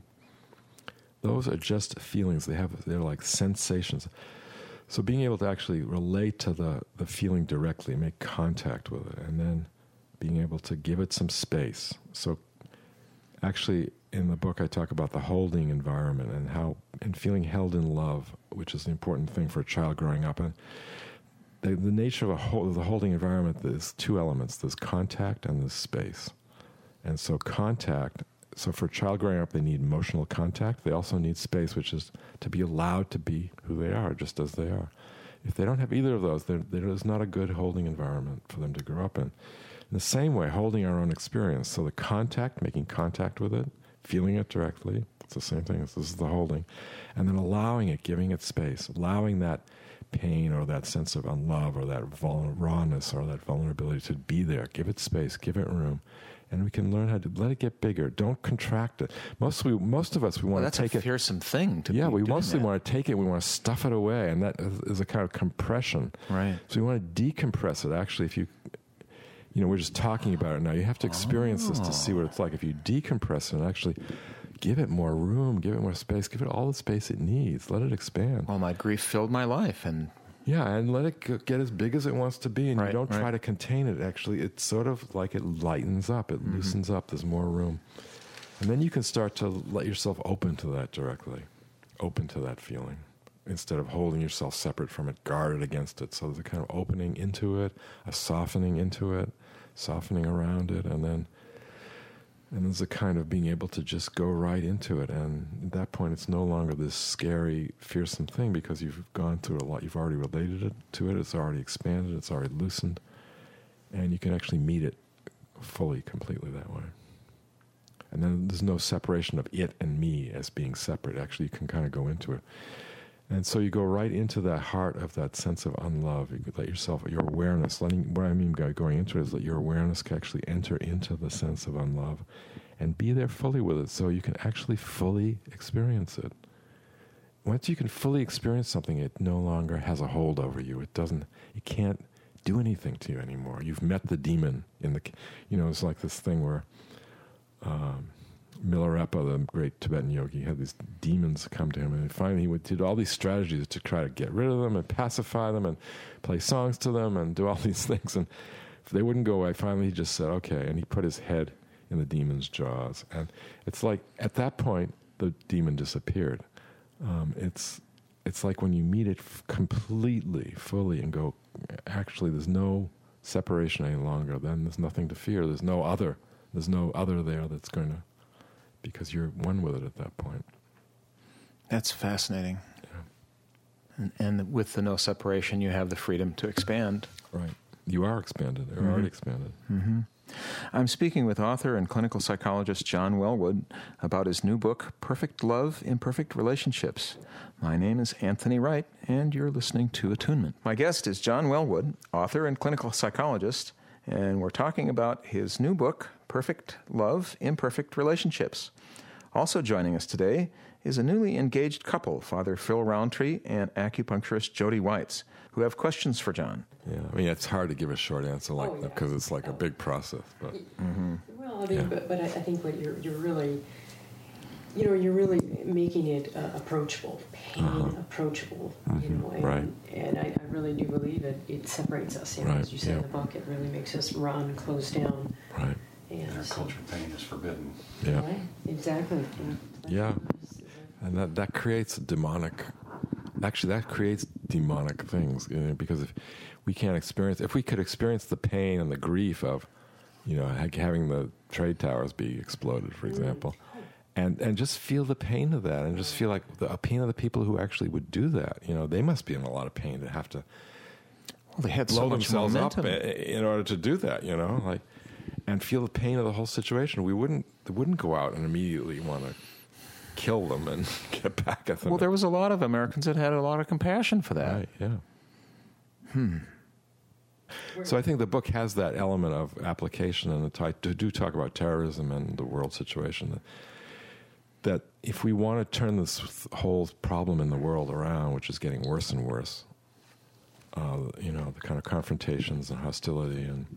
S2: Those are just feelings. They have, they're like sensations. So being able to actually relate to the, the feeling directly, make contact with it, and then being able to give it some space. So actually, in the book, I talk about the holding environment and how, and feeling held in love, which is an important thing for a child growing up. And the, the nature of a hold, the holding environment, there's two elements. There's contact and there's space. And so contact, so for a child growing up, they need emotional contact. They also need space, which is to be allowed to be who they are, just as they are. If they don't have either of those, there is not a good holding environment for them to grow up in. In the same way, holding our own experience, so the contact, making contact with it, feeling it directly, it's the same thing. This is the holding. And then allowing it, giving it space, allowing that pain or that sense of unlove or that vul- rawness or that vulnerability to be there. Give it space, give it room. And we can learn how to let it get bigger. Don't contract it. Most we, most of us, we want
S1: well,
S2: to take it.
S1: That's a fearsome thing to
S2: Yeah,
S1: be
S2: we
S1: doing
S2: mostly
S1: that.
S2: want to take it. We want to stuff it away. And that is a kind of compression.
S1: Right.
S2: So we want to decompress it. Actually, if you... You know, we're just talking about it now. You have to experience oh. this to see what it's like. If you decompress it and actually give it more room, give it more space, give it all the space it needs, let it expand.
S1: Well, my grief filled my life, and
S2: yeah, and let it get as big as it wants to be, and
S1: right,
S2: you don't
S1: right.
S2: try to contain it. Actually, it's sort of like it lightens up, it mm-hmm. loosens up. There's more room, and then you can start to let yourself open to that directly, open to that feeling, instead of holding yourself separate from it, guarded against it. So there's a kind of opening into it, a softening into it, softening around it, and then and there's a kind of being able to just go right into it. And at that point, it's no longer this scary, fearsome thing because you've gone through a lot. You've already related it to it. It's already expanded. It's already loosened. And you can actually meet it fully, completely that way. And then there's no separation of it and me as being separate. Actually, you can kind of go into it. And so you go right into the heart of that sense of unlove. You could let yourself, your awareness, letting, what I mean by going into it is that your awareness can actually enter into the sense of unlove and be there fully with it so you can actually fully experience it. Once you can fully experience something, it no longer has a hold over you. It doesn't, it can't do anything to you anymore. You've met the demon in the, you know, it's like this thing where um, Milarepa, the great Tibetan yogi, had these demons come to him, and finally he would did all these strategies to try to get rid of them and pacify them and play songs to them and do all these things. And if they wouldn't go away, finally he just said, okay, and he put his head in the demon's jaws. And it's like, at that point, the demon disappeared. Um, it's it's like when you meet it f- completely, fully, and go, actually, there's no separation any longer. Then there's nothing to fear. There's no other. There's no other there that's going to, because you're one with it at that point.
S1: That's fascinating.
S2: Yeah.
S1: And, and with the no separation, you have the freedom to expand.
S2: Right. You are expanded. You're
S1: Mm-hmm.
S2: already expanded.
S1: Mm-hmm. I'm speaking with author and clinical psychologist John Welwood about his new book, Perfect Love, Imperfect Relationships. My name is Anthony Wright, and you're listening to Attunement. My guest is John Welwood, author and clinical psychologist, and we're talking about his new book, Perfect Love, Imperfect Relationships. Also joining us today is a newly engaged couple, Father Phil Roundtree and acupuncturist Jody Weitz, who have questions for John.
S2: Yeah, I mean, it's hard to give a short answer like
S4: Oh, yeah.
S2: that because it's like a big process. But
S1: Mm-hmm.
S4: Well, I mean,
S2: Yeah.
S4: but, but I I think what you're you're really, you know, you're really making it uh, approachable, pain
S2: Uh-huh.
S4: approachable, you
S2: Mhm,
S4: know, and,
S2: right.
S4: and I, I really do believe it. It separates us, you know,
S2: Right,
S4: as you said
S2: yeah.
S4: in the book, it really makes us run, close down,
S2: right,
S4: and
S3: Their
S4: so-
S3: culture of pain is forbidden.
S2: yeah,
S4: Right, exactly.
S2: Yeah. and that that creates demonic. Actually, that creates demonic things, you know, because if we can't experience, if we could experience the pain and the grief of, you know, ha- having the trade towers be exploded, for example, and and just feel the pain of that, and just feel like the uh, pain of the people who actually would do that. You know, they must be in a lot of pain to have to
S1: Well, they had
S2: blow
S1: so much
S2: themselves
S1: momentum.
S2: up i- in order to do that. You know, like, and feel the pain of the whole situation. We wouldn't they wouldn't go out and immediately want to kill them and get back at them.
S1: Well, there was a lot of Americans that had a lot of compassion for that.
S2: Right, yeah. Hmm. So I think the book has that element of application, and I do talk about terrorism and the world situation. That, that if we want to turn this whole problem in the world around, which is getting worse and worse, uh, you know, the kind of confrontations and hostility and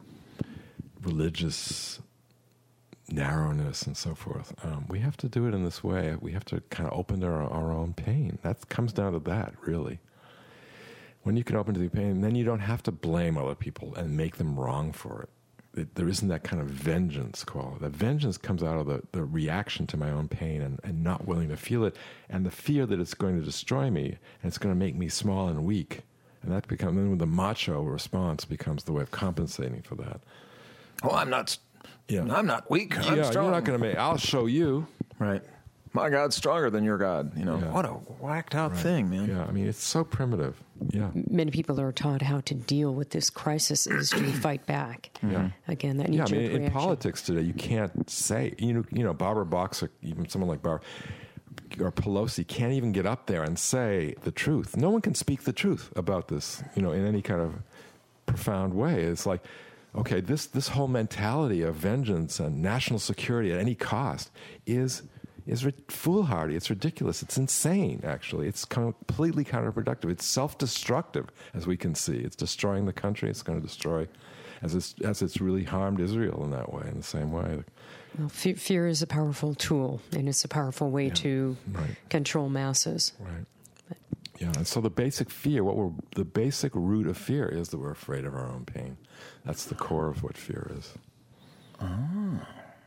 S2: religious narrowness and so forth, um, we have to do it in this way. We have to kind of open to our, our own pain. That comes down to that, really. When you can open to the pain, then you don't have to blame other people and make them wrong for it. It there isn't that kind of vengeance quality. That vengeance comes out of the, the reaction to my own pain and, and not willing to feel it, and the fear that it's going to destroy me and it's going to make me small and weak. And that becomes, then the macho response becomes the way of compensating for that.
S1: Oh, I'm not.
S2: Yeah.
S1: I'm not weak. I'm
S2: yeah,
S1: strong.
S2: you're not going to make. I'll show you.
S1: Right. My God's stronger than your God. You know,
S2: Yeah.
S1: what a whacked out
S2: Right.
S1: thing, man.
S2: Yeah, I mean, it's so primitive. Yeah,
S4: Many people are taught how to deal with this crisis is to fight back.
S2: yeah.
S4: Again, that
S2: Yeah, I
S4: knee-jerk
S2: mean, in
S4: reaction.
S2: politics today, you can't say, you know, you know, Barbara Boxer, even someone like Barbara or Pelosi can't even get up there and say the truth. No one can speak the truth about this, you know, in any kind of profound way. It's like, okay, this this whole mentality of vengeance and national security at any cost is is ri- foolhardy. It's ridiculous. It's insane, actually. It's completely counterproductive. It's self-destructive, as we can see. It's destroying the country. It's going to destroy, as it's, as it's really harmed Israel in that way, in the same way.
S4: Well, fe- fear is a powerful tool, and it's a powerful way
S2: Yeah.
S4: to
S2: Right.
S4: control masses.
S2: Right. Yeah, and so the basic fear, what we're, the basic root of fear is that we're afraid of our own pain. That's the core of what fear is.
S1: Oh.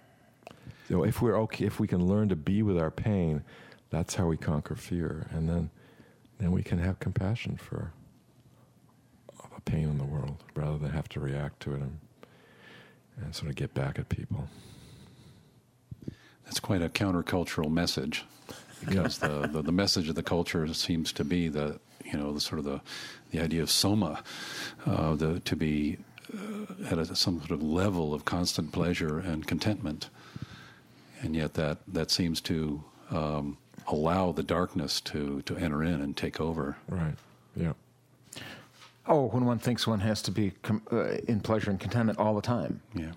S2: So if we're okay, if we can learn to be with our pain, that's how we conquer fear, and then, then we can have compassion for the pain in the world, rather than have to react to it and, and sort of get back at people.
S3: That's quite a countercultural message, because the, the, the message of the culture seems to be the, you know, the sort of the, the idea of soma, uh, the, to be uh, at a, some sort of level of constant pleasure and contentment. and yet that, that seems to um, allow the darkness to, to enter in and take over.
S2: Right, yeah.
S1: Oh, when one thinks one has to be com- uh, in pleasure and contentment all the time.
S3: Yeah.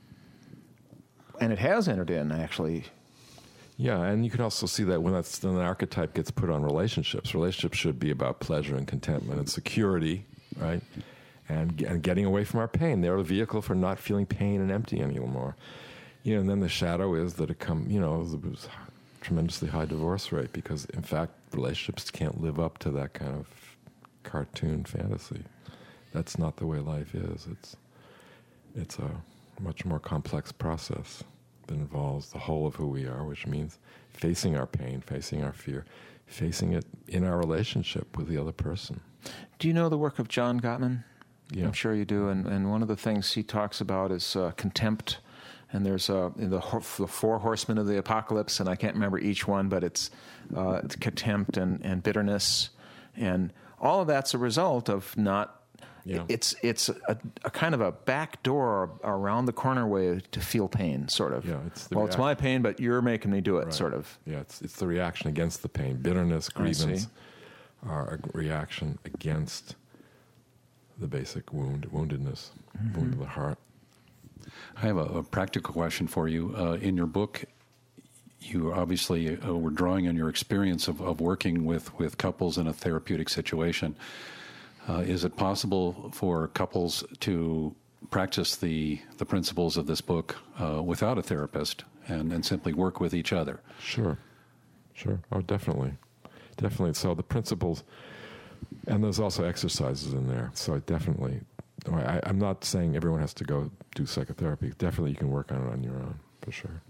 S1: And it has entered in, actually.
S2: Yeah, and you can also see that when that's when the archetype gets put on relationships. Relationships should be about pleasure and contentment and security, right? And, and getting away from our pain. They're a vehicle for not feeling pain and empty anymore. You know, and then the shadow is that it come, you know, there's a tremendously high divorce rate because, in fact, relationships can't live up to that kind of cartoon fantasy. That's not the way life is. It's it's a much more complex process that involves the whole of who we are, which means facing our pain, facing our fear, facing it in our relationship with the other person.
S1: Do you know the work of John Gottman?
S2: Yeah.
S1: I'm sure you do. And, and one of the things he talks about is uh, contempt. And there's uh, the, the four horsemen of the apocalypse, and I can't remember each one, but it's, uh, it's contempt and, and bitterness. And all of that's a result of not,
S2: yeah.
S1: it's it's a, a kind of a back door around the corner way to feel pain, sort of.
S2: Yeah, it's the
S1: well,
S2: reaction.
S1: It's my pain, but you're making me do it,
S2: Right.
S1: sort of.
S2: Yeah, it's it's the reaction against the pain. Bitterness, grievance are a reaction against the basic wound, woundedness, mm-hmm. wound of the heart.
S3: I have a, a practical question for you. Uh, in your book, you obviously uh, were drawing on your experience of, of working with, with couples in a therapeutic situation. Uh, is it possible for couples to practice the, the principles of this book uh, without a therapist and, and simply work with each other?
S2: Sure. Sure. Oh, definitely. Definitely. So the principles, and there's also exercises in there. So definitely, I, I'm not saying everyone has to go do psychotherapy. Definitely you can work on it on your own, for sure.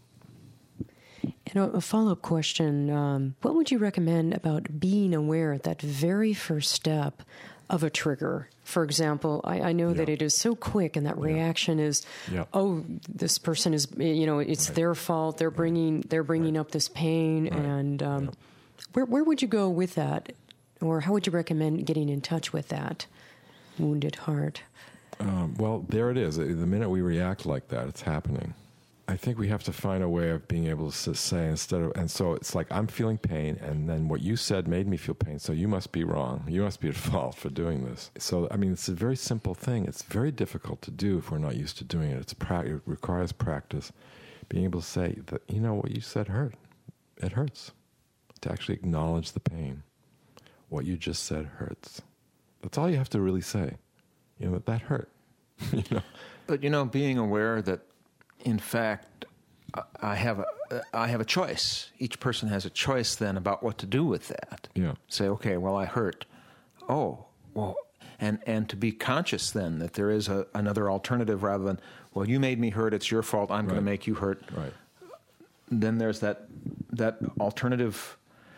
S4: And a follow-up question, um, what would you recommend about being aware at that very first step of a trigger? For example, I, I know
S2: yeah.
S4: that it is so quick and that
S2: yeah.
S4: reaction is,
S2: yeah.
S4: oh, this person is, you know, it's
S2: right.
S4: their fault. They're bringing, they're bringing
S2: right.
S4: up this pain.
S2: Right.
S4: And um,
S2: yeah.
S4: where, where would you go with that? Or how would you recommend getting in touch with that wounded heart?
S2: Um, well, there it is. The minute we react like that, it's happening. I think we have to find a way of being able to say instead of, and so it's like I'm feeling pain, and then what you said made me feel pain, so you must be wrong. You must be at fault for doing this. So, I mean, it's a very simple thing. It's very difficult to do if we're not used to doing it. It's pra- it requires practice, being able to say that, you know, what you said hurt. It hurts. To actually acknowledge the pain. What you just said hurts. That's all you have to really say. You know, that, that hurt. you know?
S1: But, you know, being aware that, in fact, I have a I have a choice. Each person has a choice then about what to do with that.
S2: Yeah.
S1: Say, okay, well, I hurt. Oh, well, and and to be conscious then that there is a, another alternative rather than, well, you made me hurt. It's your fault. I'm
S2: right.
S1: going to make you hurt.
S2: Right.
S1: Then there's that that alternative.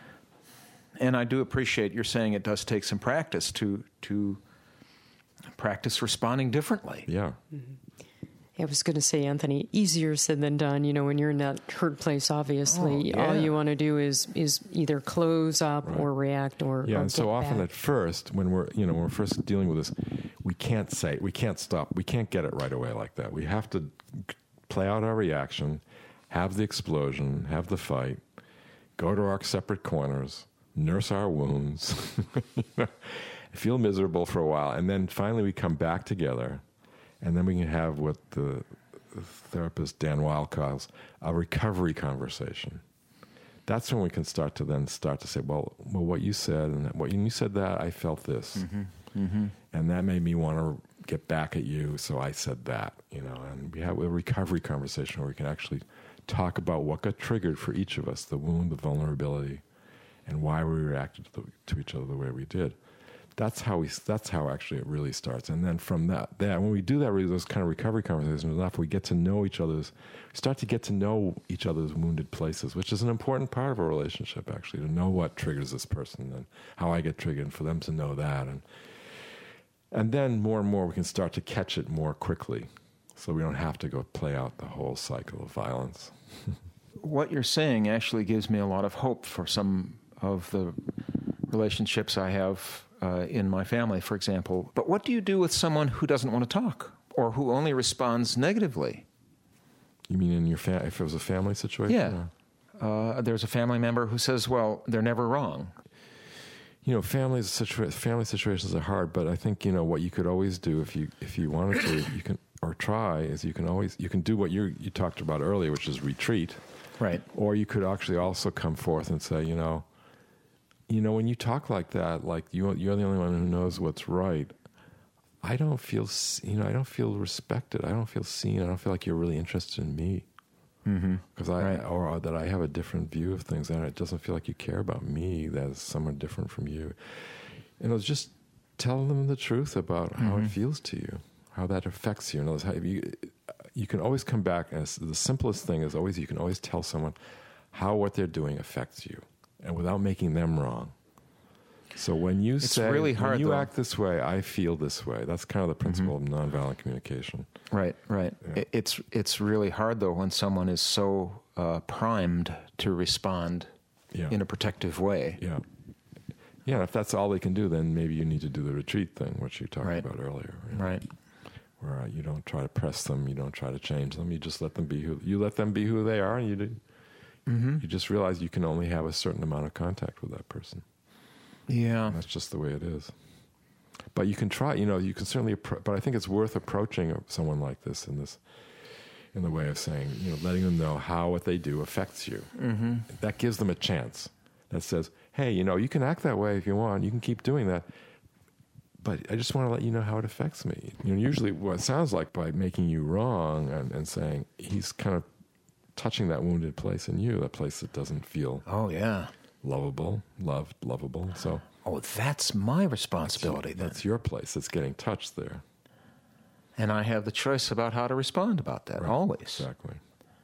S1: And I do appreciate you're saying it does take some practice to to practice responding differently.
S2: Yeah.
S4: Mm-hmm. I was going to say, Anthony, easier said than done. You know, when you're in that hurt place, obviously,
S1: oh, yeah.
S4: all you want to do is is either close up
S2: right.
S4: or react or
S2: yeah.
S4: or
S2: And so
S4: get
S2: often
S4: back.
S2: at first, when we're you know when we're first dealing with this, we can't say we can't stop. We can't get it right away like that. We have to play out our reaction, have the explosion, have the fight, go to our separate corners, nurse our wounds, feel miserable for a while, and then finally we come back together. And then we can have what the therapist Dan Weil calls a recovery conversation. That's when we can start to then start to say, well, well, what you said and what when you said that, I felt this,
S1: Mm-hmm. Mm-hmm.
S2: and that made me want to get back at you, so I said that, you know. And we have a recovery conversation where we can actually talk about what got triggered for each of us, the wound, the vulnerability, and why we reacted to, the, to each other the way we did. That's how we. That's how actually it really starts. And then from that, that when we do that, really, those kind of recovery conversations enough, we get to know each other's, start to get to know each other's wounded places, which is an important part of a relationship, actually, to know what triggers this person and how I get triggered, and for them to know that, and and then more and more we can start to catch it more quickly, so we don't have to go play out the whole cycle of violence.
S1: What you're saying actually gives me a lot of hope for some of the relationships I have uh, in my family, for example. But what do you do with someone who doesn't want to talk or who only responds negatively?
S2: You mean in your fa- if it was a family situation?
S1: Yeah. Uh, there's a family member who says, well, they're never wrong.
S2: You know, families situa- family situations are hard, but I think, you know, what you could always do if you if you wanted to, you can or try is you can always you can do what you you talked about earlier, which is retreat.
S1: Right.
S2: Or you could actually also come forth and say, you know, you know, when you talk like that, like you you're the only one who knows what's right. I don't feel, you know, I don't feel respected. I don't feel seen. I don't feel like you're really interested in me. Because mm-hmm. I, right. or, or that I have a different view of things, and it doesn't feel like you care about me. That is someone different from you. And it was just tell them the truth about mm-hmm. how it feels to you, how that affects you. And how you, you can always come back, and the simplest thing is always you can always tell someone how what they're doing affects you, and without making them wrong. So when you
S1: it's
S2: say,
S1: really hard,
S2: when you
S1: though.
S2: act this way, I feel this way. That's kind of the principle mm-hmm. of nonviolent communication.
S1: Right, right.
S2: Yeah.
S1: It's it's really hard, though, when someone is so uh, primed to respond
S2: yeah.
S1: in a protective way.
S2: Yeah. Yeah, if that's all they can do, then maybe you need to do the retreat thing, which you talked
S1: right.
S2: about earlier. You
S1: know, right.
S2: Where uh, you don't try to press them, you don't try to change them, you just let them be who, you let them be who they are, and you do, mm-hmm. you just realize you can only have a certain amount of contact with that person.
S1: Yeah.
S2: And that's just the way it is. But you can try, you know, you can certainly, appro- but I think it's worth approaching someone like this in this, in the way of saying, you know, letting them know how what they do affects you. Mm-hmm. That gives them a chance. That says, hey, you know, you can act that way if you want. You can keep doing that. But I just want to let you know how it affects me. You know, usually what it sounds like by making you wrong and, and saying, he's kind of touching that wounded place in you, that place that doesn't feel
S1: oh yeah
S2: lovable, loved, lovable. So,
S1: oh, that's my responsibility.
S2: That's,
S1: then.
S2: that's your place. That's getting touched there,
S1: and I have the choice about how to respond about that.
S2: Right.
S1: Always.
S2: Exactly.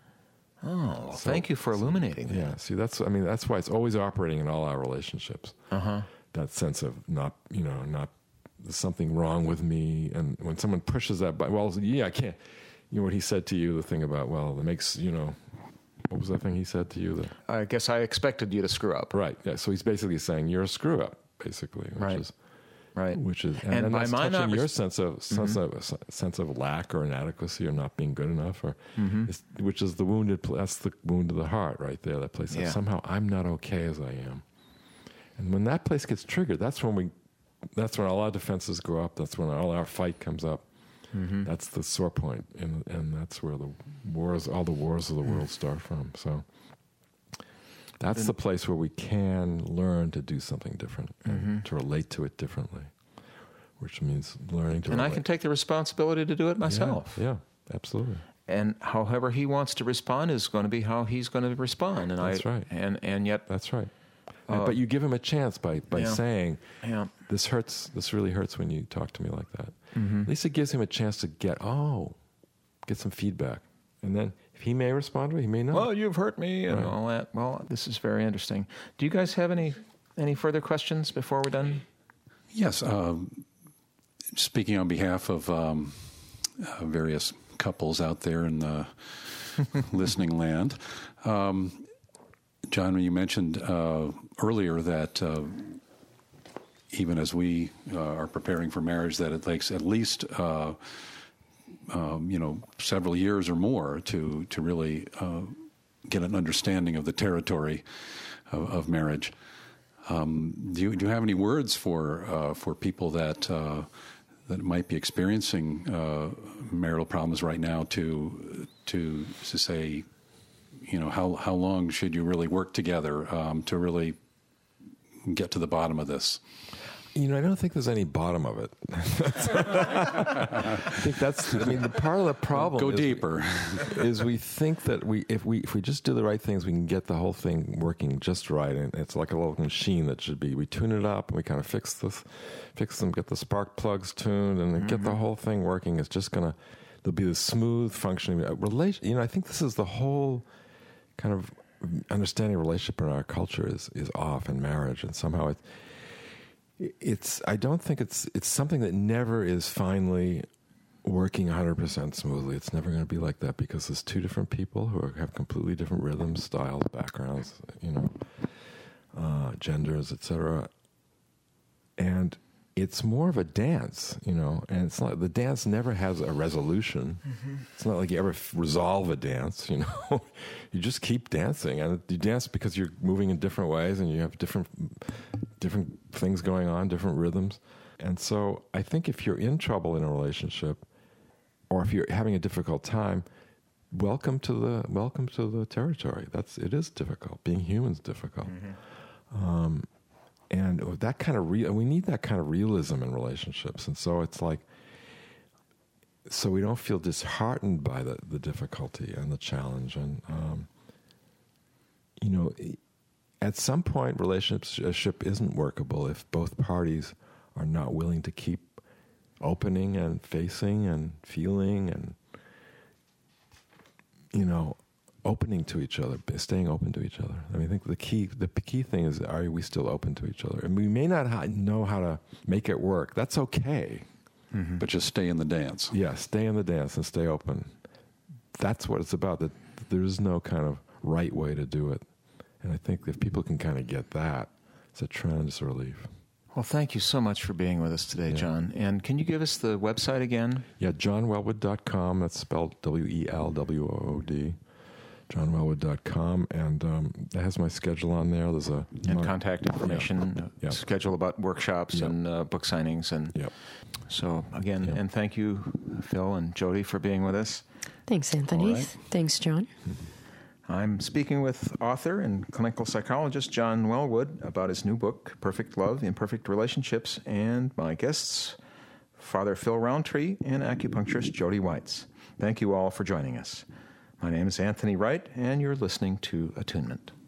S1: Oh,
S2: so,
S1: thank you for illuminating
S2: so,
S1: that.
S2: Yeah. See, that's I mean, that's why it's always operating in all our relationships.
S1: Uh huh.
S2: That sense of not, you know, not there's something wrong with me, and when someone pushes that, by, well, yeah, I can't. You know what he said to you? The thing about well, it makes you know. What was that thing he said to you? That,
S1: I guess I expected you to screw up.
S2: Right. Yeah. So he's basically saying you're a screw up, basically. Which
S1: right.
S2: Is,
S1: right.
S2: Which is and,
S1: and,
S2: and
S1: by
S2: that's
S1: my
S2: touching
S1: not
S2: your
S1: res-
S2: sense of sense mm-hmm. of sense of lack or inadequacy or not being good enough, or mm-hmm. which is the wounded. That's the wound of the heart, right there. That place. That
S1: yeah.
S2: somehow I'm not okay as I am. And when that place gets triggered, that's when we. That's when all our defenses go up. That's when all our fight comes up. Mm-hmm. That's the sore point, and and that's where the wars, all the wars of the world start from. So. That's the place where we can learn to do something different and mm-hmm. to relate to it differently, which means learning to
S1: And
S2: relate.
S1: I can take the responsibility to do it myself.
S2: Yeah, yeah, absolutely.
S1: And however he wants to respond is going to be how he's going to respond. And
S2: That's
S1: I,
S2: right.
S1: And, and yet...
S2: That's right.
S1: Uh,
S2: but you give him a chance by, by
S1: yeah.
S2: saying,
S1: yeah.
S2: this hurts, this really hurts when you talk to me like that.
S1: Mm-hmm.
S2: At least it gives him a chance to get, oh, get some feedback. And then he may respond to it, he may not.
S1: Well, you've hurt me and
S2: right.
S1: all that. Well, this is very interesting. Do you guys have any any further questions before we're done?
S3: Yes. Um, speaking on behalf of um, uh, various couples out there in the listening land, um, John, you mentioned uh, earlier that uh, even as we uh, are preparing for marriage, that it takes at least uh, Um, you know, several years or more to to really uh, get an understanding of the territory of, of marriage. Um, do you do you have any words for uh, for people that uh, that might be experiencing uh, marital problems right now to to to say, you know, how how long should you really work together um, to really get to the bottom of this?
S2: You know, I don't think there's any bottom of it. I think that's. I mean, the part of the problem.
S3: Go
S2: is
S3: deeper.
S2: We, is we think that we, if we, if we just do the right things, we can get the whole thing working just right, and it's like a little machine that should be. We tune it up, and we kind of fix this, fix them, get the spark plugs tuned, and mm-hmm. get the whole thing working. It's just gonna. There'll be this smooth functioning relation. You know, I think this is the whole kind of understanding of relationship in our culture is is off in marriage, and somehow it. It's. I don't think it's. It's something that never is finally working one hundred percent smoothly. It's never going to be like that because there's two different people who are, have completely different rhythms, styles, backgrounds, you know, uh, genders, et cetera. And it's more of a dance, you know, and it's not, the dance never has a resolution. Mm-hmm. It's not like you ever f- resolve a dance, you know. You just keep dancing, and you dance because you're moving in different ways, and you have different different things going on, different rhythms. And so I think if you're in trouble in a relationship, or if you're having a difficult time, welcome to the welcome to the territory. That's it is difficult. Being human is difficult. Mm-hmm. Um, And that kind of real, we need that kind of realism in relationships. And so it's like, so we don't feel disheartened by the, the difficulty and the challenge. And, um, you know, at some point, relationship isn't workable if both parties are not willing to keep opening and facing and feeling and, you know, opening to each other, staying open to each other. I mean, I think the key, the key thing is, are we still open to each other? And we may not ha- know how to make it work. That's okay.
S3: Mm-hmm. But just stay in the dance.
S2: Yeah, stay in the dance and stay open. That's what it's about. That there is no kind of right way to do it. And I think if people can kind of get that, it's a tremendous relief.
S1: Well, thank you so much for being with us today,
S2: Yeah.
S1: John. And can you give us the website again?
S2: Yeah, john wellwood dot com. That's spelled W E L W O O D. john wellwood dot com, and um, it has my schedule on there. There's a
S1: And
S2: my,
S1: contact information,
S2: Yeah.
S1: uh,
S2: Yeah.
S1: schedule about workshops
S2: Yeah.
S1: and uh, book signings. And
S2: Yep.
S1: so, again,
S2: Yeah.
S1: and thank you, Phil and Jody, for being with us.
S4: Thanks, Anthony.
S1: All right.
S4: Thanks, John.
S1: I'm speaking with author and clinical psychologist John Wellwood about his new book, Perfect Love, Imperfect Relationships, and my guests, Father Phil Roundtree and acupuncturist Jody Weitz. Thank you all for joining us. My name is Anthony Wright, and you're listening to Attunement.